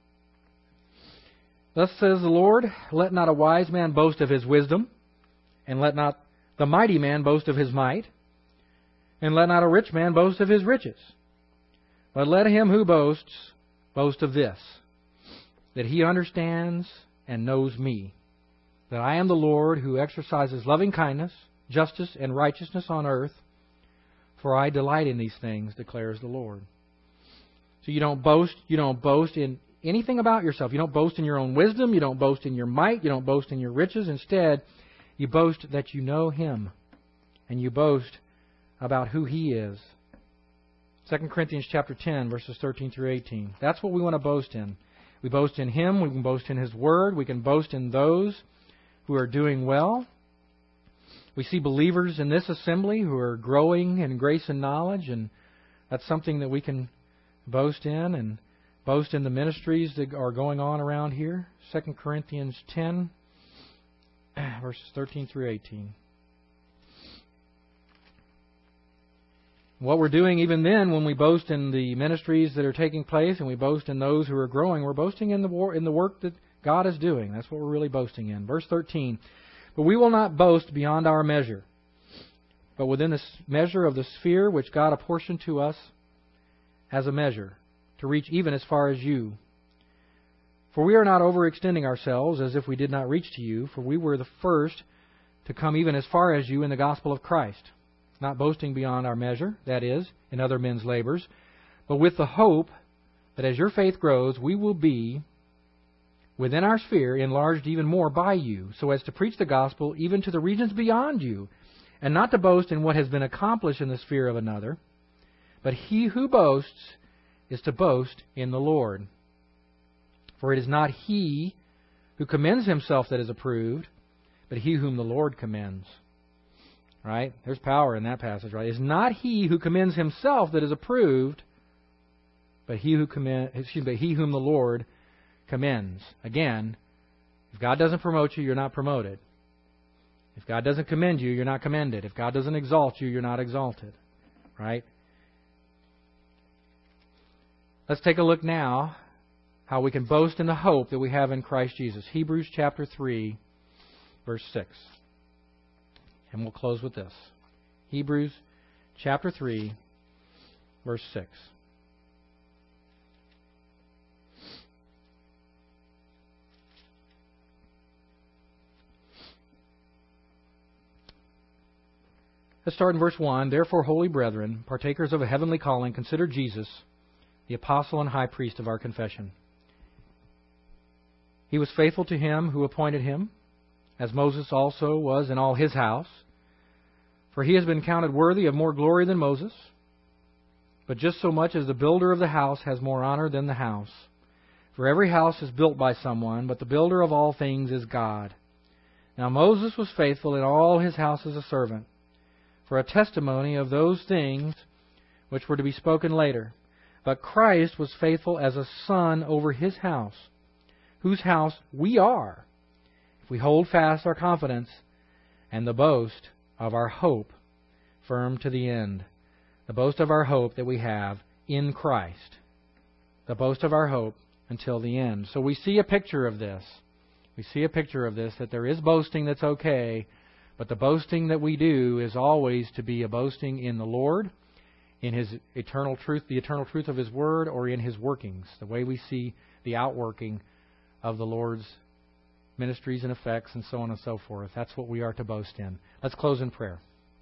Thus says the Lord, let not a wise man boast of his wisdom, and let not the mighty man boast of his might, and let not a rich man boast of his riches. But let him who boasts boast of this, that he understands and knows me, that I am the Lord who exercises loving kindness, justice, and righteousness on earth, for I delight in these things, declares the Lord. So you don't boast, you don't boast in anything about yourself. You don't boast in your own wisdom, you don't boast in your might, you don't boast in your riches. Instead, you boast that you know Him, and you boast about who He is. Second Corinthians chapter ten, verses thirteen through eighteen. That's what we want to boast in. We boast in Him, we can boast in His Word, we can boast in those who are doing well. We see believers in this assembly who are growing in grace and knowledge, and that's something that we can boast in, and boast in the ministries that are going on around here. Second Corinthians ten, verses thirteen through eighteen. What we're doing even then when we boast in the ministries that are taking place and we boast in those who are growing, we're boasting in the war, in the work that God is doing. That's what we're really boasting in. Verse thirteen, but we will not boast beyond our measure, but within the measure of the sphere which God apportioned to us as a measure, to reach even as far as you. For we are not overextending ourselves as if we did not reach to you, for we were the first to come even as far as you in the gospel of Christ. Not boasting beyond our measure, that is, in other men's labors, but with the hope that as your faith grows, we will be, within our sphere, enlarged even more by you, so as to preach the gospel even to the regions beyond you, and not to boast in what has been accomplished in the sphere of another. But he who boasts is to boast in the Lord. For it is not he who commends himself that is approved, but he whom the Lord commends. Right? There's power in that passage, right? It's not he who commends himself that is approved, but he who commend, excuse me, he whom the Lord commends. Again, if God doesn't promote you, you're not promoted. If God doesn't commend you, you're not commended. If God doesn't exalt you, you're not exalted. Right? Let's take a look now how we can boast in the hope that we have in Christ Jesus. Hebrews chapter three, verse six. And we'll close with this. Hebrews chapter three, verse six. Let's start in verse one. Therefore, holy brethren, partakers of a heavenly calling, consider Jesus, the apostle and high priest of our confession. He was faithful to him who appointed him, as Moses also was in all his house. For he has been counted worthy of more glory than Moses. But just so much as the builder of the house has more honor than the house. For every house is built by someone, but the builder of all things is God. Now Moses was faithful in all his house as a servant, for a testimony of those things which were to be spoken later. But Christ was faithful as a son over his house, whose house we are, if we hold fast our confidence and the boast of our hope firm to the end. The boast of our hope that we have in Christ. The boast of our hope until the end. So we see a picture of this. We see a picture of this, that there is boasting that's okay, but the boasting that we do is always to be a boasting in the Lord, in His eternal truth, the eternal truth of His Word, or in His workings, the way we see the outworking of the Lord's ministries and effects and so on and so forth. That's what we are to boast in. Let's close in prayer.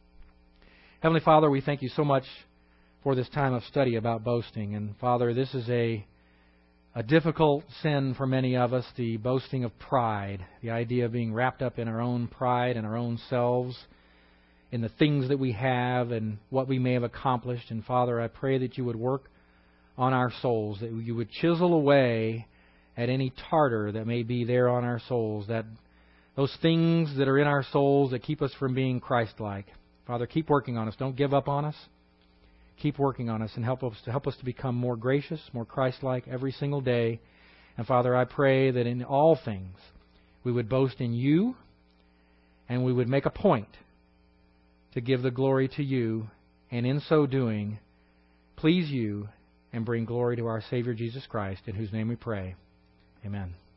Heavenly Father, we thank You so much for this time of study about boasting. And Father, this is a a difficult sin for many of us, the boasting of pride, the idea of being wrapped up in our own pride and our own selves, in the things that we have and what we may have accomplished. And Father, I pray that You would work on our souls, that You would chisel away at any tartar that may be there on our souls, that those things that are in our souls that keep us from being Christ-like. Father, keep working on us. Don't give up on us. Keep working on us and help us to help us to become more gracious, more Christ-like every single day. And Father, I pray that in all things we would boast in You, and we would make a point to give the glory to You, and in so doing, please You and bring glory to our Savior Jesus Christ, in whose name we pray. Amen.